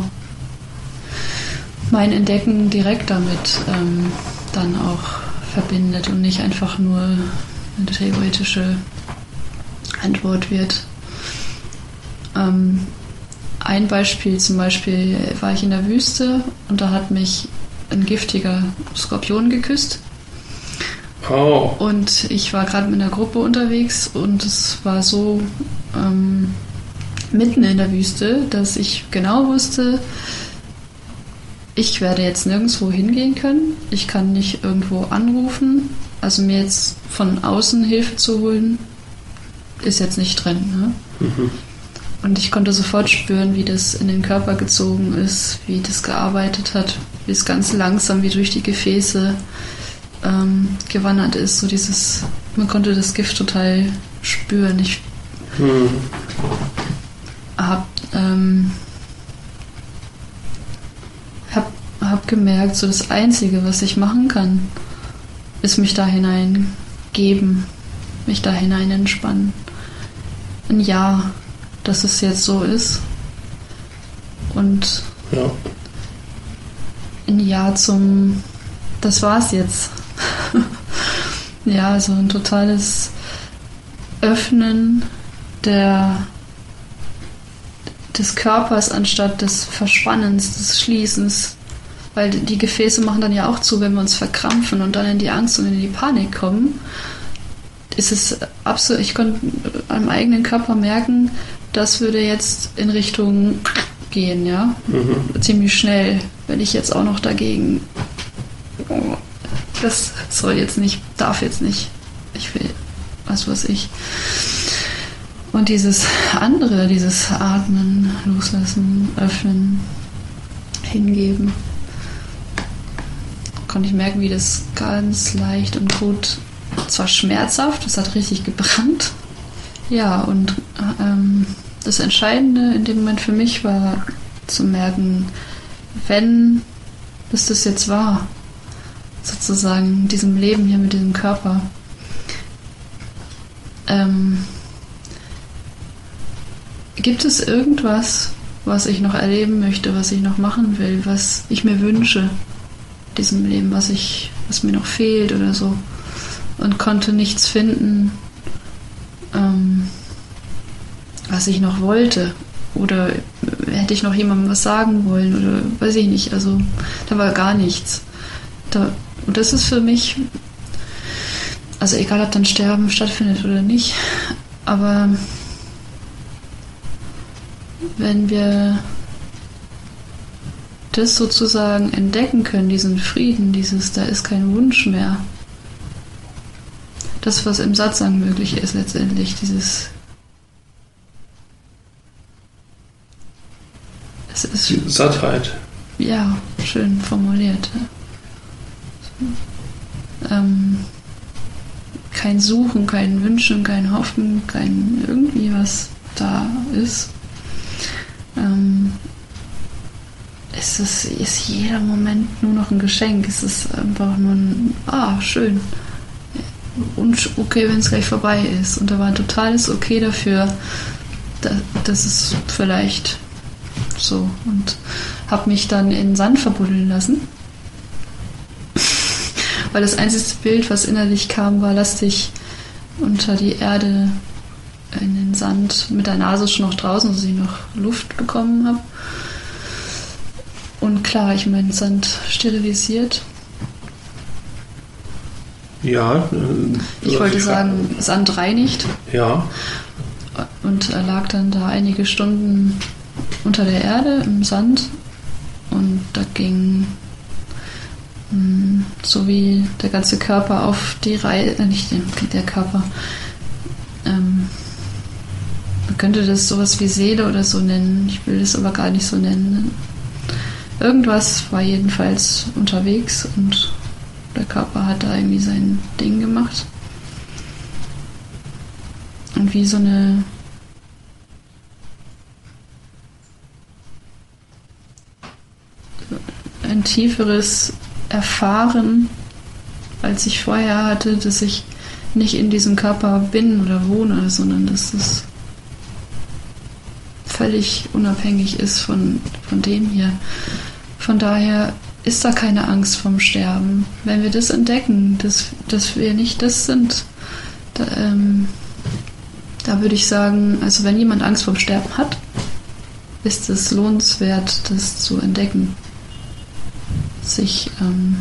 mein Entdecken direkt damit ähm, dann auch verbindet und nicht einfach nur eine theoretische Antwort wird. Ähm, ein Beispiel zum Beispiel war ich in der Wüste und da hat mich ein giftiger Skorpion geküsst. Oh. Und ich war gerade mit einer Gruppe unterwegs und es war so ähm, mitten in der Wüste, dass ich genau wusste, ich werde jetzt nirgendwo hingehen können. Ich kann nicht irgendwo anrufen. Also mir jetzt von außen Hilfe zu holen, ist jetzt nicht drin. Ne? Mhm. Und ich konnte sofort spüren, wie das in den Körper gezogen ist, wie das gearbeitet hat, wie es ganz langsam wie durch die Gefäße ähm, gewandert ist. So dieses, man konnte das Gift total spüren. Ich mhm. habe ähm, hab, hab gemerkt, so das Einzige, was ich machen kann, ist mich da hineingeben, mich da hinein entspannen. Ein Ja, dass es jetzt so ist. Und ja. ein Ja zum, das war's jetzt. Ja, also ein totales Öffnen der, des Körpers anstatt des Verspannens, des Schließens. Weil die Gefäße machen dann ja auch zu, wenn wir uns verkrampfen und dann in die Angst und in die Panik kommen. Ist es absolut, ich konnte am eigenen Körper merken, das würde jetzt in Richtung gehen, ja. Mhm. Ziemlich schnell, wenn ich jetzt auch noch dagegen, oh, das soll jetzt nicht, darf jetzt nicht, ich will, was weiß ich. Und dieses andere, dieses Atmen, Loslassen, Öffnen, Hingeben, konnte ich merken, wie das ganz leicht und gut, zwar schmerzhaft, es hat richtig gebrannt, ja, und ähm, das Entscheidende in dem Moment für mich war zu merken, wenn bis das jetzt war, sozusagen in diesem Leben hier mit diesem Körper, ähm, gibt es irgendwas, was ich noch erleben möchte, was ich noch machen will, was ich mir wünsche, diesem Leben, was ich, was mir noch fehlt oder so, und konnte nichts finden, ähm, was ich noch wollte, oder hätte ich noch jemandem was sagen wollen oder weiß ich nicht, also da war gar nichts. Da, und das ist für mich, also egal ob dann Sterben stattfindet oder nicht, aber wenn wir das sozusagen entdecken können, diesen Frieden, dieses, da ist kein Wunsch mehr, das, was im Satsang möglich ist letztendlich, dieses es ist die Sattheit. Ja, schön formuliert. Ähm, kein Suchen, kein Wünschen, kein Hoffen, kein irgendwie was da ist. Ähm, es ist, ist jeder Moment nur noch ein Geschenk. Es ist einfach nur ein, ah, schön. Und okay, wenn es gleich vorbei ist. Und da war ein totales Okay dafür, da, dass es vielleicht so. Und habe mich dann in Sand verbuddeln lassen. Weil das einzige Bild, was innerlich kam, war, lass dich unter die Erde in den Sand mit der Nase schon noch draußen, dass ich noch Luft bekommen habe. Und klar, ich meinen Sand sterilisiert. Ja. Äh, ich wollte sagen, Sand reinigt. Ja. Und er lag dann da einige Stunden unter der Erde im Sand. Und da ging mh, so wie der ganze Körper auf die Reise, äh, nicht der Körper, ähm, man könnte das sowas wie Seele oder so nennen. Ich will das aber gar nicht so nennen. Irgendwas war jedenfalls unterwegs und der Körper hat da irgendwie sein Ding gemacht. Und wie so eine ein tieferes Erfahren, als ich vorher hatte, dass ich nicht in diesem Körper bin oder wohne, sondern dass es völlig unabhängig ist von, von dem hier. Von daher ist da keine Angst vorm Sterben. Wenn wir das entdecken, dass, dass wir nicht das sind, da, ähm, da würde ich sagen, also wenn jemand Angst vorm Sterben hat, ist es lohnenswert, das zu entdecken. Sich ähm,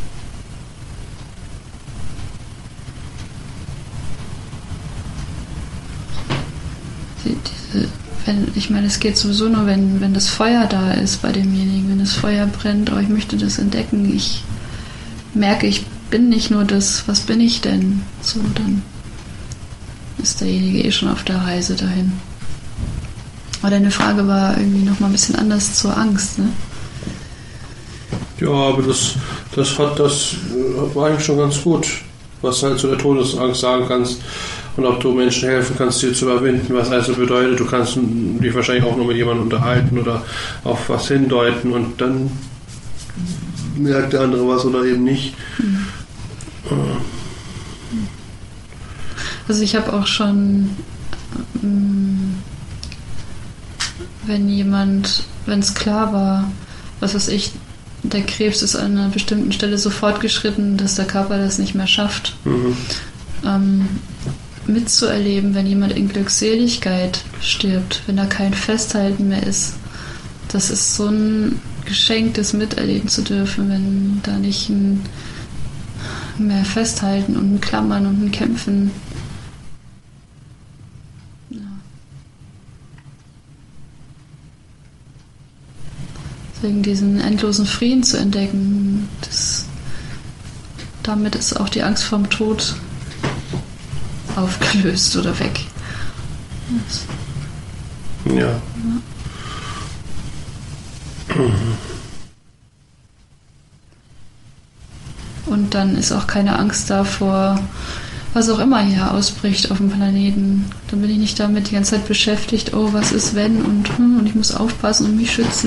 die, diese Wenn, ich meine, es geht sowieso nur, wenn, wenn das Feuer da ist bei demjenigen, wenn das Feuer brennt, oh, ich möchte das entdecken, ich merke, ich bin nicht nur das, was bin ich denn? So, dann ist derjenige eh schon auf der Reise dahin. Aber deine Frage war irgendwie nochmal ein bisschen anders zur Angst, ne? Ja, aber das, das hat das war eigentlich schon ganz gut, was du halt zu der Todesangst sagen kannst. Und ob du Menschen helfen kannst, dir zu überwinden, was also bedeutet, du kannst dich wahrscheinlich auch nur mit jemandem unterhalten oder auf was hindeuten und dann merkt der andere was oder eben nicht. Mhm. Also ich habe auch schon, wenn jemand, wenn es klar war, was weiß ich, der Krebs ist an einer bestimmten Stelle so fortgeschritten, dass der Körper das nicht mehr schafft, mhm. ähm, mitzuerleben, wenn jemand in Glückseligkeit stirbt, wenn da kein Festhalten mehr ist. Das ist so ein Geschenk, das miterleben zu dürfen, wenn da nicht ein mehr Festhalten und ein Klammern und ein Kämpfen. Ja. Deswegen diesen endlosen Frieden zu entdecken, das, damit ist auch die Angst vorm Tod aufgelöst oder weg. Ja. ja. Und dann ist auch keine Angst davor, was auch immer hier ausbricht auf dem Planeten. Dann bin ich nicht damit die ganze Zeit beschäftigt, oh, was ist wenn und, hm, und ich muss aufpassen und mich schützen.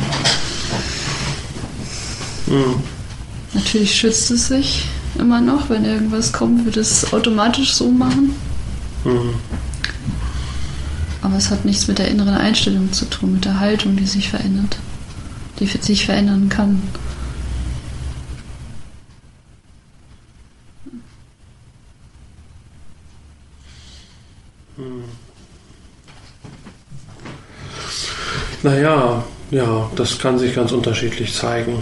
Und mhm. Natürlich schützt es sich immer noch, wenn irgendwas kommt, wird es automatisch so machen. Mhm. Aber es hat nichts mit der inneren Einstellung zu tun, mit der Haltung, die sich verändert, die sich verändern kann. Hm. Naja, ja, das kann sich ganz unterschiedlich zeigen.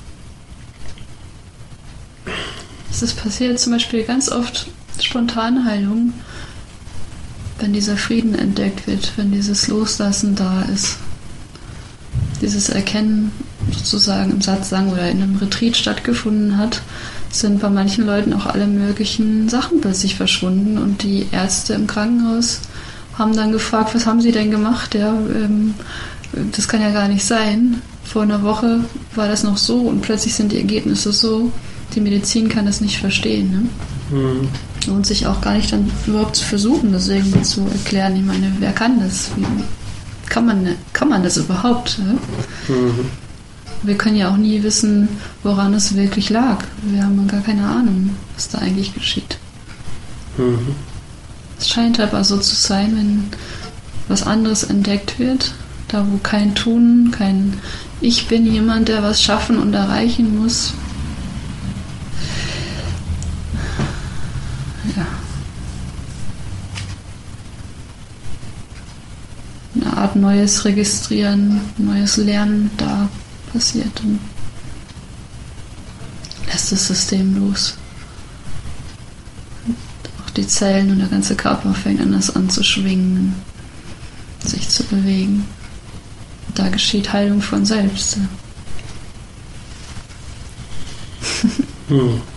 Es passiert zum Beispiel ganz oft Spontanheilung, wenn dieser Frieden entdeckt wird, wenn dieses Loslassen da ist. Dieses Erkennen sozusagen im Satsang oder in einem Retreat stattgefunden hat, sind bei manchen Leuten auch alle möglichen Sachen plötzlich verschwunden und die Ärzte im Krankenhaus haben dann gefragt, was haben sie denn gemacht? Ja, ähm, das kann ja gar nicht sein. Vor einer Woche war das noch so und plötzlich sind die Ergebnisse so. Die Medizin kann das nicht verstehen. Ne? Hm. Lohnt sich auch gar nicht dann überhaupt zu versuchen, das irgendwie zu erklären. Ich meine, wer kann das? Wie kann man, kann man das überhaupt? Ne? Mhm. Wir können ja auch nie wissen, woran es wirklich lag. Wir haben gar keine Ahnung, was da eigentlich geschieht. Mhm. Es scheint aber so zu sein, wenn was anderes entdeckt wird, da wo kein Tun, kein Ich bin jemand, der was schaffen und erreichen muss. Ja. Eine Art neues Registrieren, neues Lernen da passiert und lässt das System los. Und auch die Zellen und der ganze Körper fängt anders an zu schwingen, sich zu bewegen. Da geschieht Heilung von selbst. Hm.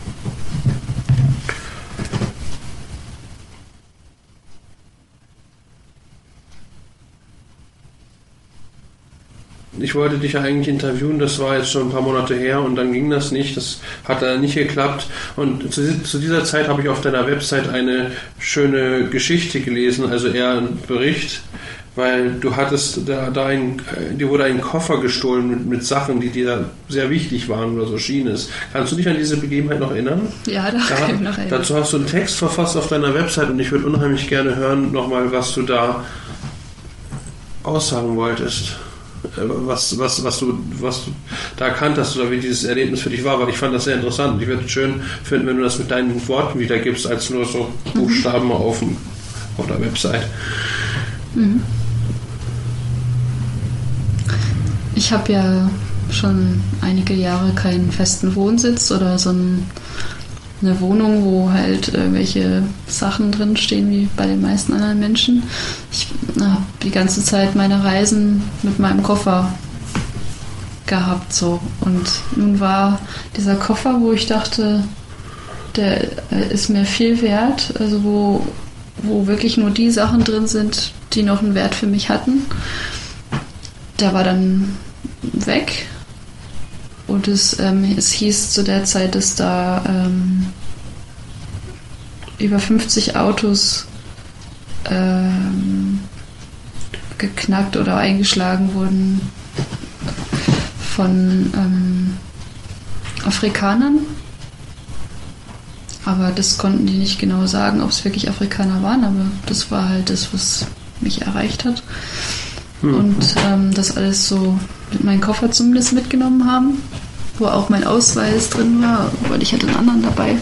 Ich wollte dich ja eigentlich interviewen, das war jetzt schon ein paar Monate her und dann ging das nicht, das hat dann nicht geklappt und zu, zu dieser Zeit habe ich auf deiner Website eine schöne Geschichte gelesen, also eher ein Bericht, weil du hattest da, da ein, dir wurde ein Koffer gestohlen mit, mit Sachen, die dir sehr wichtig waren oder so schien es. Kannst du dich an diese Begebenheit noch erinnern? Ja, da da, kann ich noch erinnern. Dazu hast du einen Text verfasst auf deiner Website und ich würde unheimlich gerne hören nochmal, was du da aussagen wolltest. Was, was, was, du, was du da erkannt hast oder wie dieses Erlebnis für dich war, weil ich fand das sehr interessant. Ich würde es schön finden, wenn du das mit deinen Worten wiedergibst, als nur so Buchstaben mhm. auf, auf der Website. Mhm. Ich habe ja schon einige Jahre keinen festen Wohnsitz oder so ein, eine Wohnung, wo halt irgendwelche Sachen drinstehen, wie bei den meisten anderen Menschen. Ich habe die ganze Zeit meine Reisen mit meinem Koffer gehabt. So. Und nun war dieser Koffer, wo ich dachte, der ist mir viel wert, also wo, wo wirklich nur die Sachen drin sind, die noch einen Wert für mich hatten. Der war dann weg. Und es, ähm, es hieß zu der Zeit, dass da ähm, über fünfzig Autos ähm, geknackt oder eingeschlagen wurden von ähm, Afrikanern. Aber das konnten die nicht genau sagen, ob es wirklich Afrikaner waren, aber das war halt das, was mich erreicht hat. Hm. Und ähm, das alles so meinen Koffer zumindest mitgenommen haben, wo auch mein Ausweis drin war, weil ich hatte einen anderen dabei.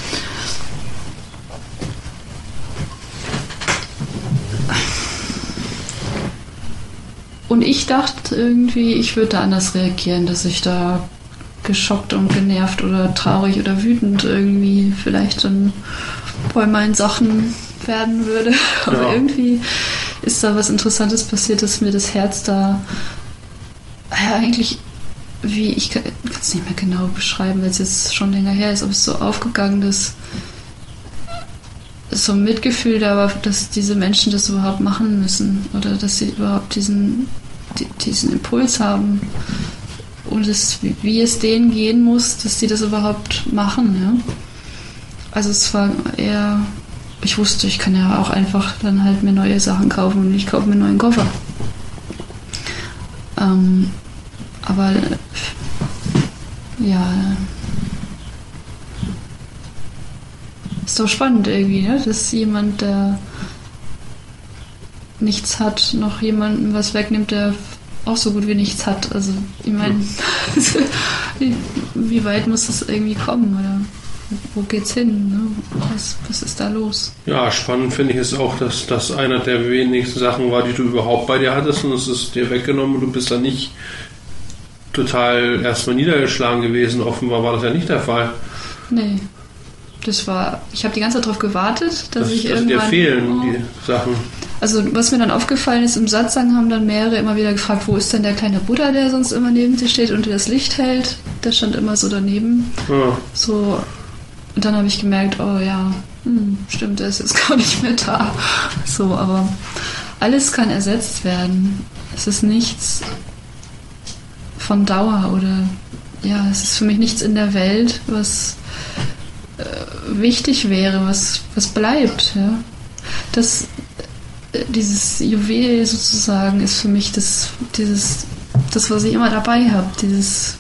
Und ich dachte irgendwie, ich würde da anders reagieren, dass ich da geschockt und genervt oder traurig oder wütend irgendwie vielleicht dann bei meinen Sachen werden würde. Aber ja. Irgendwie ist da was Interessantes passiert, dass mir das Herz da ja, eigentlich, wie ich kann es nicht mehr genau beschreiben, weil es jetzt schon länger her ist, aber es ist so aufgegangen, dass so ein Mitgefühl da war, dass diese Menschen das überhaupt machen müssen oder dass sie überhaupt diesen, die, diesen Impuls haben und das, wie, wie es denen gehen muss, dass sie das überhaupt machen. Ja? Also es war eher, ich wusste, ich kann ja auch einfach dann halt mir neue Sachen kaufen und ich kaufe mir einen neuen Koffer. Ähm, aber ja, ist doch spannend irgendwie, ne? Dass jemand, der nichts hat, noch jemandem was wegnimmt, der auch so gut wie nichts hat. Also ich meine, wie weit muss das irgendwie kommen oder wo geht's hin? Ne? Was, was ist da los? Ja, spannend finde ich es auch, dass das einer der wenigsten Sachen war, die du überhaupt bei dir hattest und es ist dir weggenommen und du bist da nicht total erstmal niedergeschlagen gewesen. Offenbar war das ja nicht der Fall. Nee. Das war, ich habe die ganze Zeit darauf gewartet, dass das, ich dass irgendwann... Dir fehlen oh, die Sachen. Also was mir dann aufgefallen ist, im Satzang haben dann mehrere immer wieder gefragt, wo ist denn der kleine Buddha, der sonst immer neben dir steht und dir das Licht hält? Der stand immer so daneben. Ja. So, und dann habe ich gemerkt, oh ja, hm, stimmt, der ist jetzt gar nicht mehr da. So, aber alles kann ersetzt werden. Es ist nichts von Dauer oder ja, es ist für mich nichts in der Welt, was wichtig wäre, was, was bleibt. Ja? Das, dieses Juwel sozusagen ist für mich das, dieses, das, was ich immer dabei habe. Dieses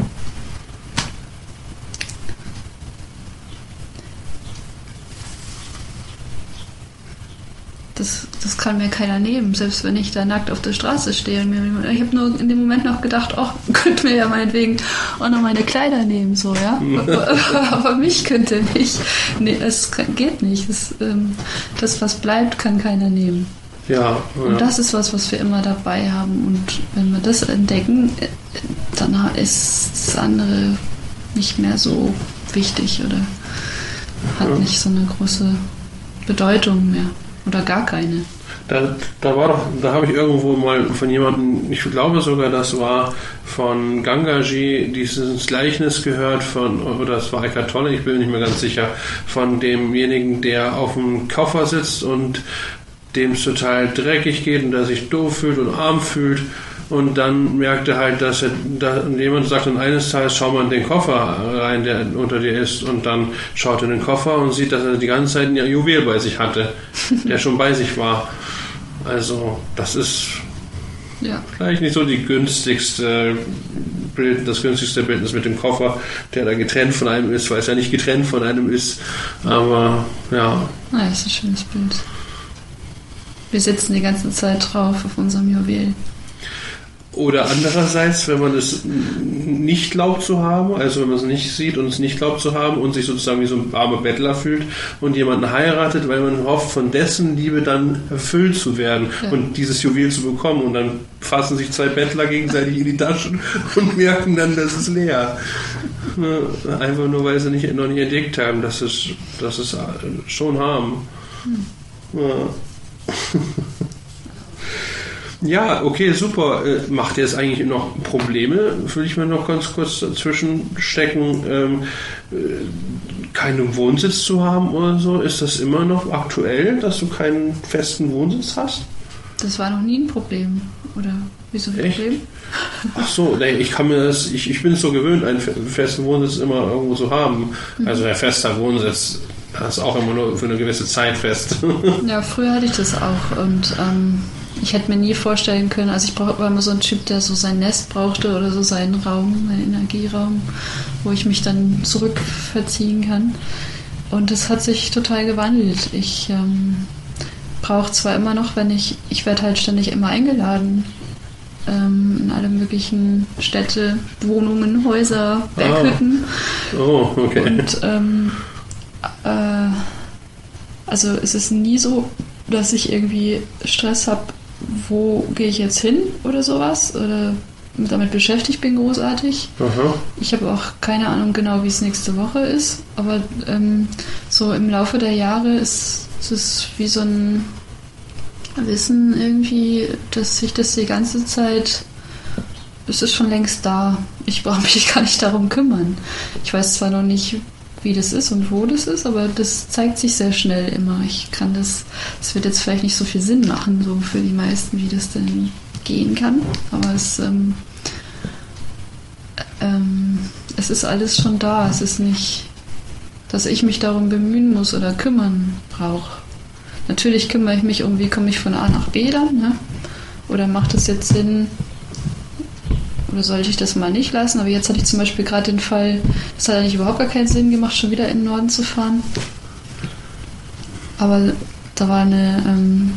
Das, das kann mir keiner nehmen, selbst wenn ich da nackt auf der Straße stehe. Ich habe nur in dem Moment noch gedacht, oh, könnt mir ja meinetwegen auch noch meine Kleider nehmen, so, ja. Aber mich könnte nicht. Nee, es geht nicht. Das, ähm, das, was bleibt, kann keiner nehmen. Ja, ja. Und das ist was, was wir immer dabei haben. Und wenn wir das entdecken, dann ist das andere nicht mehr so wichtig oder hat ja. nicht so eine große Bedeutung mehr. Oder gar keine. Da, da war doch, da habe ich irgendwo mal von jemandem, ich glaube sogar, das war von Gangaji, dieses Gleichnis gehört von, oder das war Eckhart Tolle, ich bin nicht mehr ganz sicher, von demjenigen, der auf dem Koffer sitzt und dem es total dreckig geht und der sich doof fühlt und arm fühlt. Und dann merkt er halt, dass er, da, jemand sagt dann eines Tages, schau mal in den Koffer rein, der unter dir ist. Und dann schaut er in den Koffer und sieht, dass er die ganze Zeit ein Juwel bei sich hatte, der schon bei sich war. Also, das ist ja. vielleicht nicht so die günstigste Bild, das günstigste Bildnis mit dem Koffer, der da getrennt von einem ist, weil es ja nicht getrennt von einem ist. Aber, ja. Ah, das ist ein schönes Bild. Wir sitzen die ganze Zeit drauf auf unserem Juwel. Oder andererseits, wenn man es nicht glaubt zu haben, also wenn man es nicht sieht und es nicht glaubt zu haben und sich sozusagen wie so ein armer Bettler fühlt und jemanden heiratet, weil man hofft, von dessen Liebe dann erfüllt zu werden ja. und dieses Juwel zu bekommen. Und dann fassen sich zwei Bettler gegenseitig in die Taschen und merken dann, das ist leer. Einfach nur, weil sie nicht, noch nicht entdeckt haben, dass es, dass es schon haben. Hm. Ja. Ja, okay, super. Macht ihr jetzt eigentlich noch Probleme? Will ich mir noch ganz kurz dazwischen stecken. Ähm, keinen Wohnsitz zu haben oder so? Ist das immer noch aktuell, dass du keinen festen Wohnsitz hast? Das war noch nie ein Problem. Oder wieso ein Problem? Ach so, nee, ich kann mir das, ich, ich bin es so gewöhnt, einen festen Wohnsitz immer irgendwo zu haben. Mhm. Also der fester Wohnsitz, das ist auch immer nur für eine gewisse Zeit fest. Ja, früher hatte ich das auch und ähm, ich hätte mir nie vorstellen können, also ich brauch, war immer so ein Typ, der so sein Nest brauchte oder so seinen Raum, seinen Energieraum, wo ich mich dann zurückverziehen kann. Und das hat sich total gewandelt. Ich ähm, brauche zwar immer noch, wenn ich, ich werde halt ständig immer eingeladen ähm, in alle möglichen Städte, Wohnungen, Häuser, Berghütten. Ah. Oh, okay. Und ähm, äh, also es ist nie so, dass ich irgendwie Stress habe, wo gehe ich jetzt hin oder sowas oder damit beschäftigt bin, großartig. Aha. Ich habe auch keine Ahnung genau, wie es nächste Woche ist, aber ähm, so im Laufe der Jahre ist es wie so ein Wissen irgendwie, dass sich das die ganze Zeit, es ist schon längst da. Ich brauche mich gar nicht darum kümmern. Ich weiß zwar noch nicht, wie das ist und wo das ist, aber das zeigt sich sehr schnell immer. Ich kann das, das wird jetzt vielleicht nicht so viel Sinn machen, so für die meisten, wie das denn gehen kann, aber es, ähm, ähm, es ist alles schon da. Es ist nicht, dass ich mich darum bemühen muss oder kümmern brauche. Natürlich kümmere ich mich um, wie komme ich von A nach B dann, ne? Oder macht das jetzt Sinn, oder sollte ich das mal nicht lassen? Aber jetzt hatte ich zum Beispiel gerade den Fall, das hat eigentlich überhaupt gar keinen Sinn gemacht, schon wieder in den Norden zu fahren. Aber da war eine, ähm,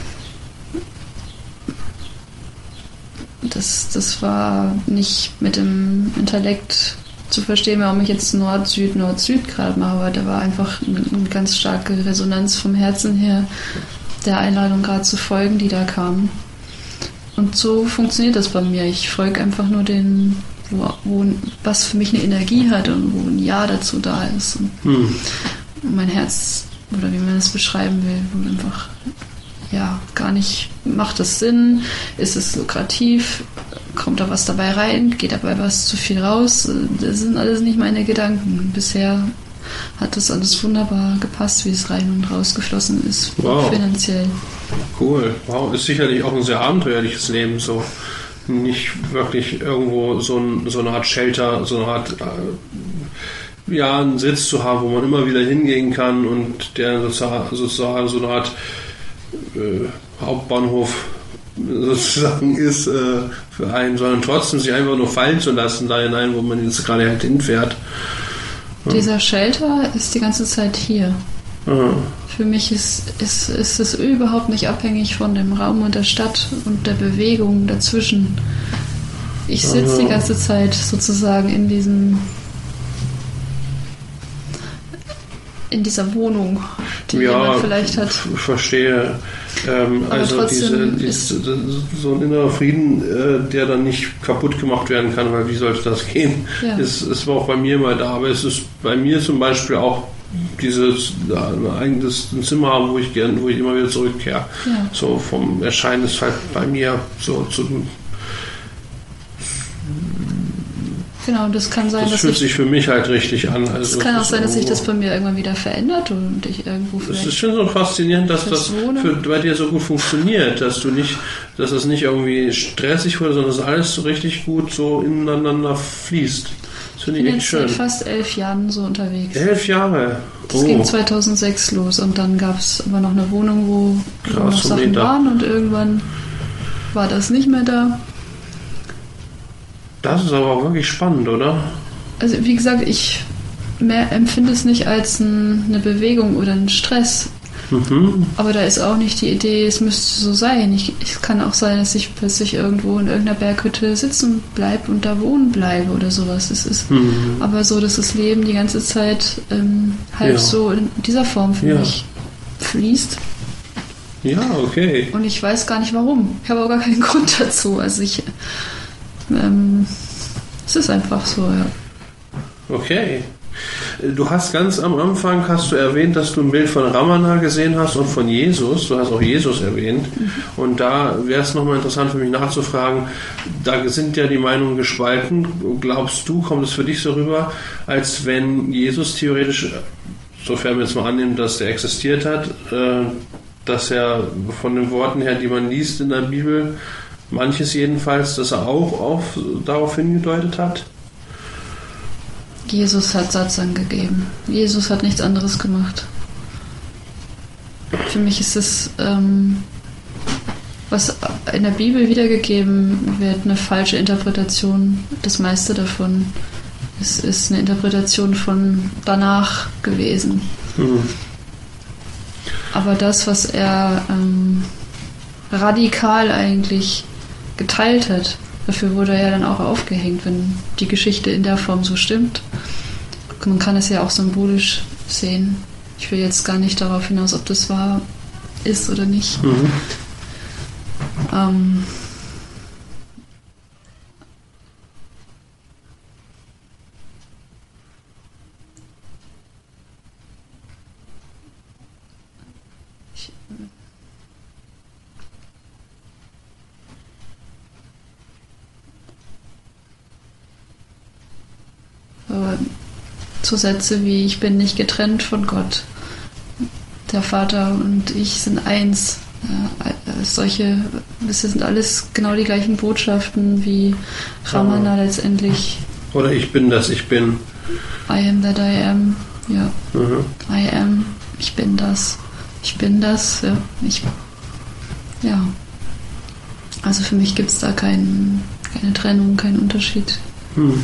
das, das war nicht mit dem Intellekt zu verstehen, warum ich jetzt Nord-Süd, Nord-Süd gerade mache, aber da war einfach eine ganz starke Resonanz vom Herzen her, der Einladung gerade zu folgen, die da kam. Und so funktioniert das bei mir. Ich folge einfach nur den, wo, wo, was für mich eine Energie hat und wo ein Ja dazu da ist. Und hm. mein Herz, oder wie man das beschreiben will, wo einfach, ja, gar nicht, macht das Sinn? Ist es lukrativ? Kommt da was dabei rein? Geht dabei was zu viel raus? Das sind alles nicht meine Gedanken. Bisher hat das alles wunderbar gepasst, wie es rein und rausgeflossen ist, wow. Finanziell. Cool. Wow, ist sicherlich auch ein sehr abenteuerliches Leben, so nicht wirklich irgendwo so, ein, so eine Art Shelter, so eine Art äh, ja, einen Sitz zu haben, wo man immer wieder hingehen kann und der sozusagen, sozusagen so eine Art äh, Hauptbahnhof sozusagen ist äh, für einen, sondern trotzdem sich einfach nur fallen zu lassen da hinein, wo man jetzt gerade halt hinfährt. Ja. Dieser Shelter ist die ganze Zeit hier. Aha. Für mich ist, ist, ist es überhaupt nicht abhängig von dem Raum und der Stadt und der Bewegung dazwischen. Ich sitze die ganze Zeit sozusagen in diesem in dieser Wohnung, die ja, jemand vielleicht hat. Ich verstehe. Ähm, also diese, diese, so ein innerer Frieden, äh, der dann nicht kaputt gemacht werden kann, weil wie sollte das gehen? Ja. Es, es war auch bei mir mal da, aber es ist bei mir zum Beispiel auch dieses ein, ein Zimmer haben, wo ich gern, wo ich immer wieder zurückkehre. Ja. So vom Erscheinen ist halt bei mir so zu. Genau, und das kann sein, das dass fühlt ich, sich für mich halt richtig an. Also es kann auch sein, dass sich das bei mir irgendwann wieder verändert und ich irgendwo vielleicht. Es ist schon so faszinierend, dass das für, bei dir so gut funktioniert, dass du nicht, dass es nicht irgendwie stressig wurde, sondern dass alles so richtig gut so ineinander fließt. Das finde ich, ich echt schön. Ich bin seit fast elf Jahren so unterwegs. Elf Jahre? Das oh. ging zweitausendsechs los und dann gab es aber noch eine Wohnung, wo, wo noch Sachen waren und irgendwann war das nicht mehr da. Das ist aber auch wirklich spannend, oder? Also wie gesagt, ich mehr empfinde es nicht als ein, eine Bewegung oder einen Stress. Mhm. Aber da ist auch nicht die Idee, es müsste so sein. Ich, es kann auch sein, dass ich plötzlich irgendwo in irgendeiner Berghütte sitzen bleibe und da wohnen bleibe oder sowas. Es ist mhm. aber so, dass das Leben die ganze Zeit ähm, halt ja. so in dieser Form für ja. mich fließt. Ja, okay. Und ich weiß gar nicht warum. Ich habe auch gar keinen Grund dazu. Also ich... Ähm, es ist einfach so, ja. Okay. Du hast ganz am Anfang hast du erwähnt, dass du ein Bild von Ramana gesehen hast und von Jesus. Du hast auch Jesus erwähnt. Mhm. Und da wäre es nochmal interessant für mich nachzufragen, da sind ja die Meinungen gespalten. Glaubst du, kommt es für dich so rüber, als wenn Jesus theoretisch, sofern wir jetzt mal annehmen, dass der existiert hat, äh, dass er von den Worten her, die man liest in der Bibel, manches jedenfalls, dass er auch auf, darauf hingedeutet hat? Jesus hat Satzang gegeben. Jesus hat nichts anderes gemacht. Für mich ist es, ähm, was in der Bibel wiedergegeben wird, eine falsche Interpretation. Das meiste davon ist, ist eine Interpretation von danach gewesen. Mhm. Aber das, was er ähm, radikal eigentlich geteilt hat. Dafür wurde er ja dann auch aufgehängt, wenn die Geschichte in der Form so stimmt. Man kann es ja auch symbolisch sehen. Ich will jetzt gar nicht darauf hinaus, ob das wahr ist oder nicht. Mhm. Ähm, So Sätze wie: Ich bin nicht getrennt von Gott, der Vater und ich sind eins. Ja, solche, das sind alles genau die gleichen Botschaften wie Ramana ja. letztendlich. Oder ich bin das, ich bin. I am that I am. Ja. Mhm. I am. Ich bin das. Ich bin das. Ja. Ich, ja. Also für mich gibt es da kein, keine Trennung, keinen Unterschied. Hm.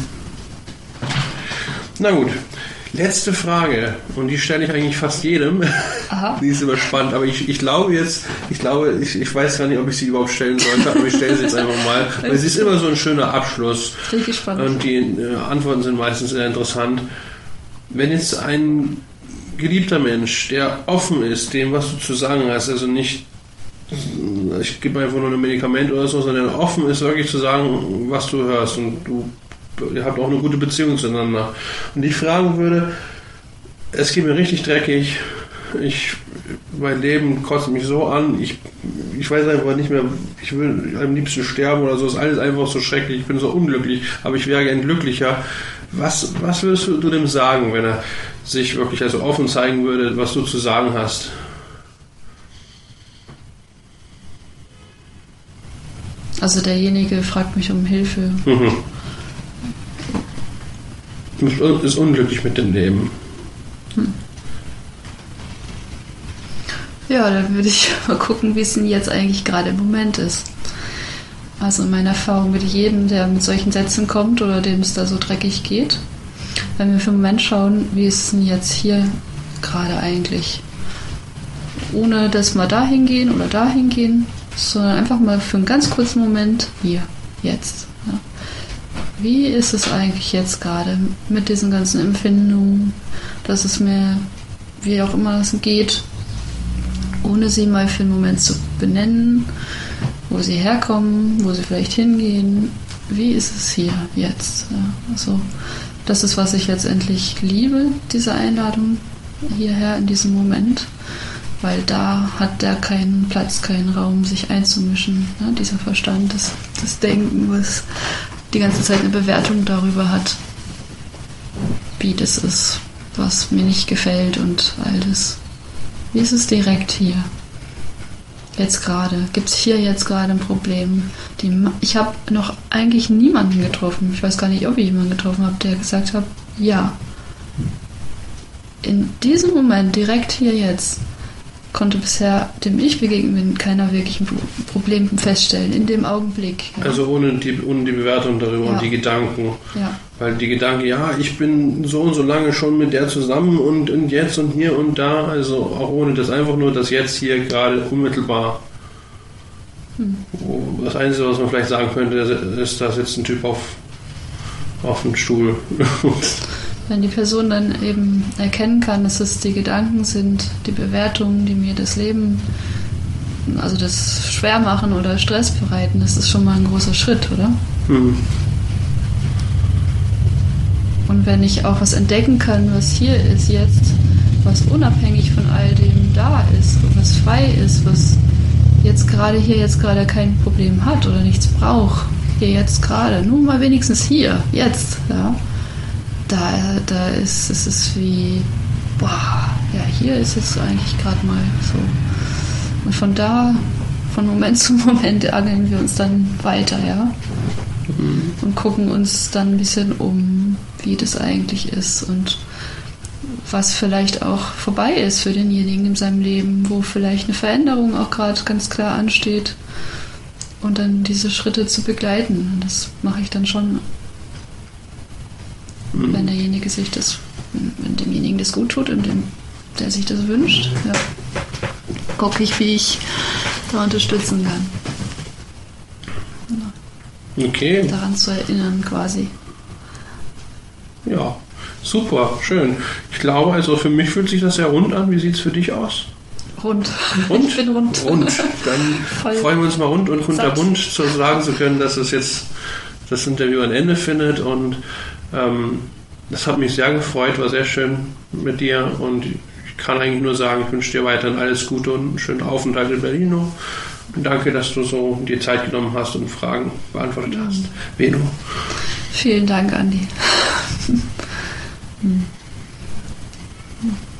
Na gut, letzte Frage, und die stelle ich eigentlich fast jedem. Aha. Die ist immer spannend, aber ich, ich glaube jetzt, ich glaube, ich, ich weiß gar nicht, ob ich sie überhaupt stellen sollte, aber ich stelle sie jetzt einfach mal, weil sie ist immer so ein schöner Abschluss. Bin ich gespannt. Und die äh, Antworten sind meistens sehr interessant. Wenn jetzt ein geliebter Mensch, der offen ist, dem, was du zu sagen hast, also nicht, ich gebe einfach nur ein Medikament oder so, sondern offen ist, wirklich zu sagen, was du hörst, und du ihr habt auch eine gute Beziehung zueinander. Und ich fragen würde, es geht mir richtig dreckig, ich, mein Leben kotzt mich so an, ich, ich weiß einfach nicht mehr, ich will am liebsten sterben oder so, ist alles einfach so schrecklich, ich bin so unglücklich, aber ich wäre gern glücklicher. Was, was würdest du dem sagen, wenn er sich wirklich also offen zeigen würde, was du zu sagen hast? Also derjenige fragt mich um Hilfe. Mhm. ist unglücklich mit dem Leben. Hm. Ja, dann würde ich mal gucken, wie es denn jetzt eigentlich gerade im Moment ist. Also in meiner Erfahrung mit jedem, der mit solchen Sätzen kommt oder dem es da so dreckig geht, wenn wir für einen Moment schauen, wie ist es denn jetzt hier gerade eigentlich? Ohne dass wir da hingehen oder da hingehen, sondern einfach mal für einen ganz kurzen Moment hier, jetzt. Ja. Wie ist es eigentlich jetzt gerade mit diesen ganzen Empfindungen, dass es mir, wie auch immer es geht, ohne sie mal für einen Moment zu benennen, wo sie herkommen, wo sie vielleicht hingehen, wie ist es hier, jetzt? Ja, also, das ist, was ich letztendlich liebe, diese Einladung hierher in diesem Moment, weil da hat der keinen Platz, keinen Raum, sich einzumischen. Ja, dieser Verstand, das, das Denken, was die ganze Zeit eine Bewertung darüber hat, wie das ist, was mir nicht gefällt und all das. Wie ist es direkt hier? Jetzt gerade. Gibt es hier jetzt gerade ein Problem? Die, ich habe noch eigentlich niemanden getroffen. Ich weiß gar nicht, ob ich jemanden getroffen habe, der gesagt hat, ja. In diesem Moment, direkt hier jetzt, konnte bisher, dem ich begegnet bin, keiner wirklich ein Problem feststellen, in dem Augenblick. Ja. Also ohne die, ohne die Bewertung darüber, ja, und die Gedanken. Ja. Weil die Gedanken, ja, ich bin so und so lange schon mit der zusammen und, und jetzt und hier und da, also auch ohne das, einfach nur das jetzt hier gerade unmittelbar. Hm. Das Einzige, was man vielleicht sagen könnte, ist, da sitzt ein Typ auf, auf dem Stuhl. Wenn die Person dann eben erkennen kann, dass es die Gedanken sind, die Bewertungen, die mir das Leben, also das schwer machen oder Stress bereiten, das ist schon mal ein großer Schritt, oder? Mhm. Und wenn ich auch was entdecken kann, was hier ist jetzt, was unabhängig von all dem da ist, was frei ist, was jetzt gerade hier jetzt gerade kein Problem hat oder nichts braucht, hier jetzt gerade, nur mal wenigstens hier, jetzt, ja. Da, da ist es ist wie, boah, ja, hier ist es eigentlich gerade mal so. Und von da, von Moment zu Moment angeln wir uns dann weiter, ja. Mhm. Und gucken uns dann ein bisschen um, wie das eigentlich ist und was vielleicht auch vorbei ist für denjenigen in seinem Leben, wo vielleicht eine Veränderung auch gerade ganz klar ansteht. Und dann diese Schritte zu begleiten. Das mache ich dann schon. Wenn derjenige sich das, wenn demjenigen das gut tut und dem, der sich das wünscht, ja, gucke ich, wie ich da unterstützen kann. Ja. Okay. Daran zu erinnern quasi. Ja, super, schön. Ich glaube, also für mich fühlt sich das sehr rund an. Wie sieht es für dich aus? Rund. Rund? Ich bin rund. Rund. Dann Voll freuen wir uns mal rund und kunterbunt zu sagen zu können, dass es jetzt das Interview ein Ende findet und Ähm, das hat mich sehr gefreut, war sehr schön mit dir und ich kann eigentlich nur sagen, ich wünsche dir weiterhin alles Gute und einen schönen Aufenthalt in Berlin. Und danke, dass du so die Zeit genommen hast und Fragen beantwortet hast. Mhm. Beno. Vielen Dank, Andi. hm. Hm.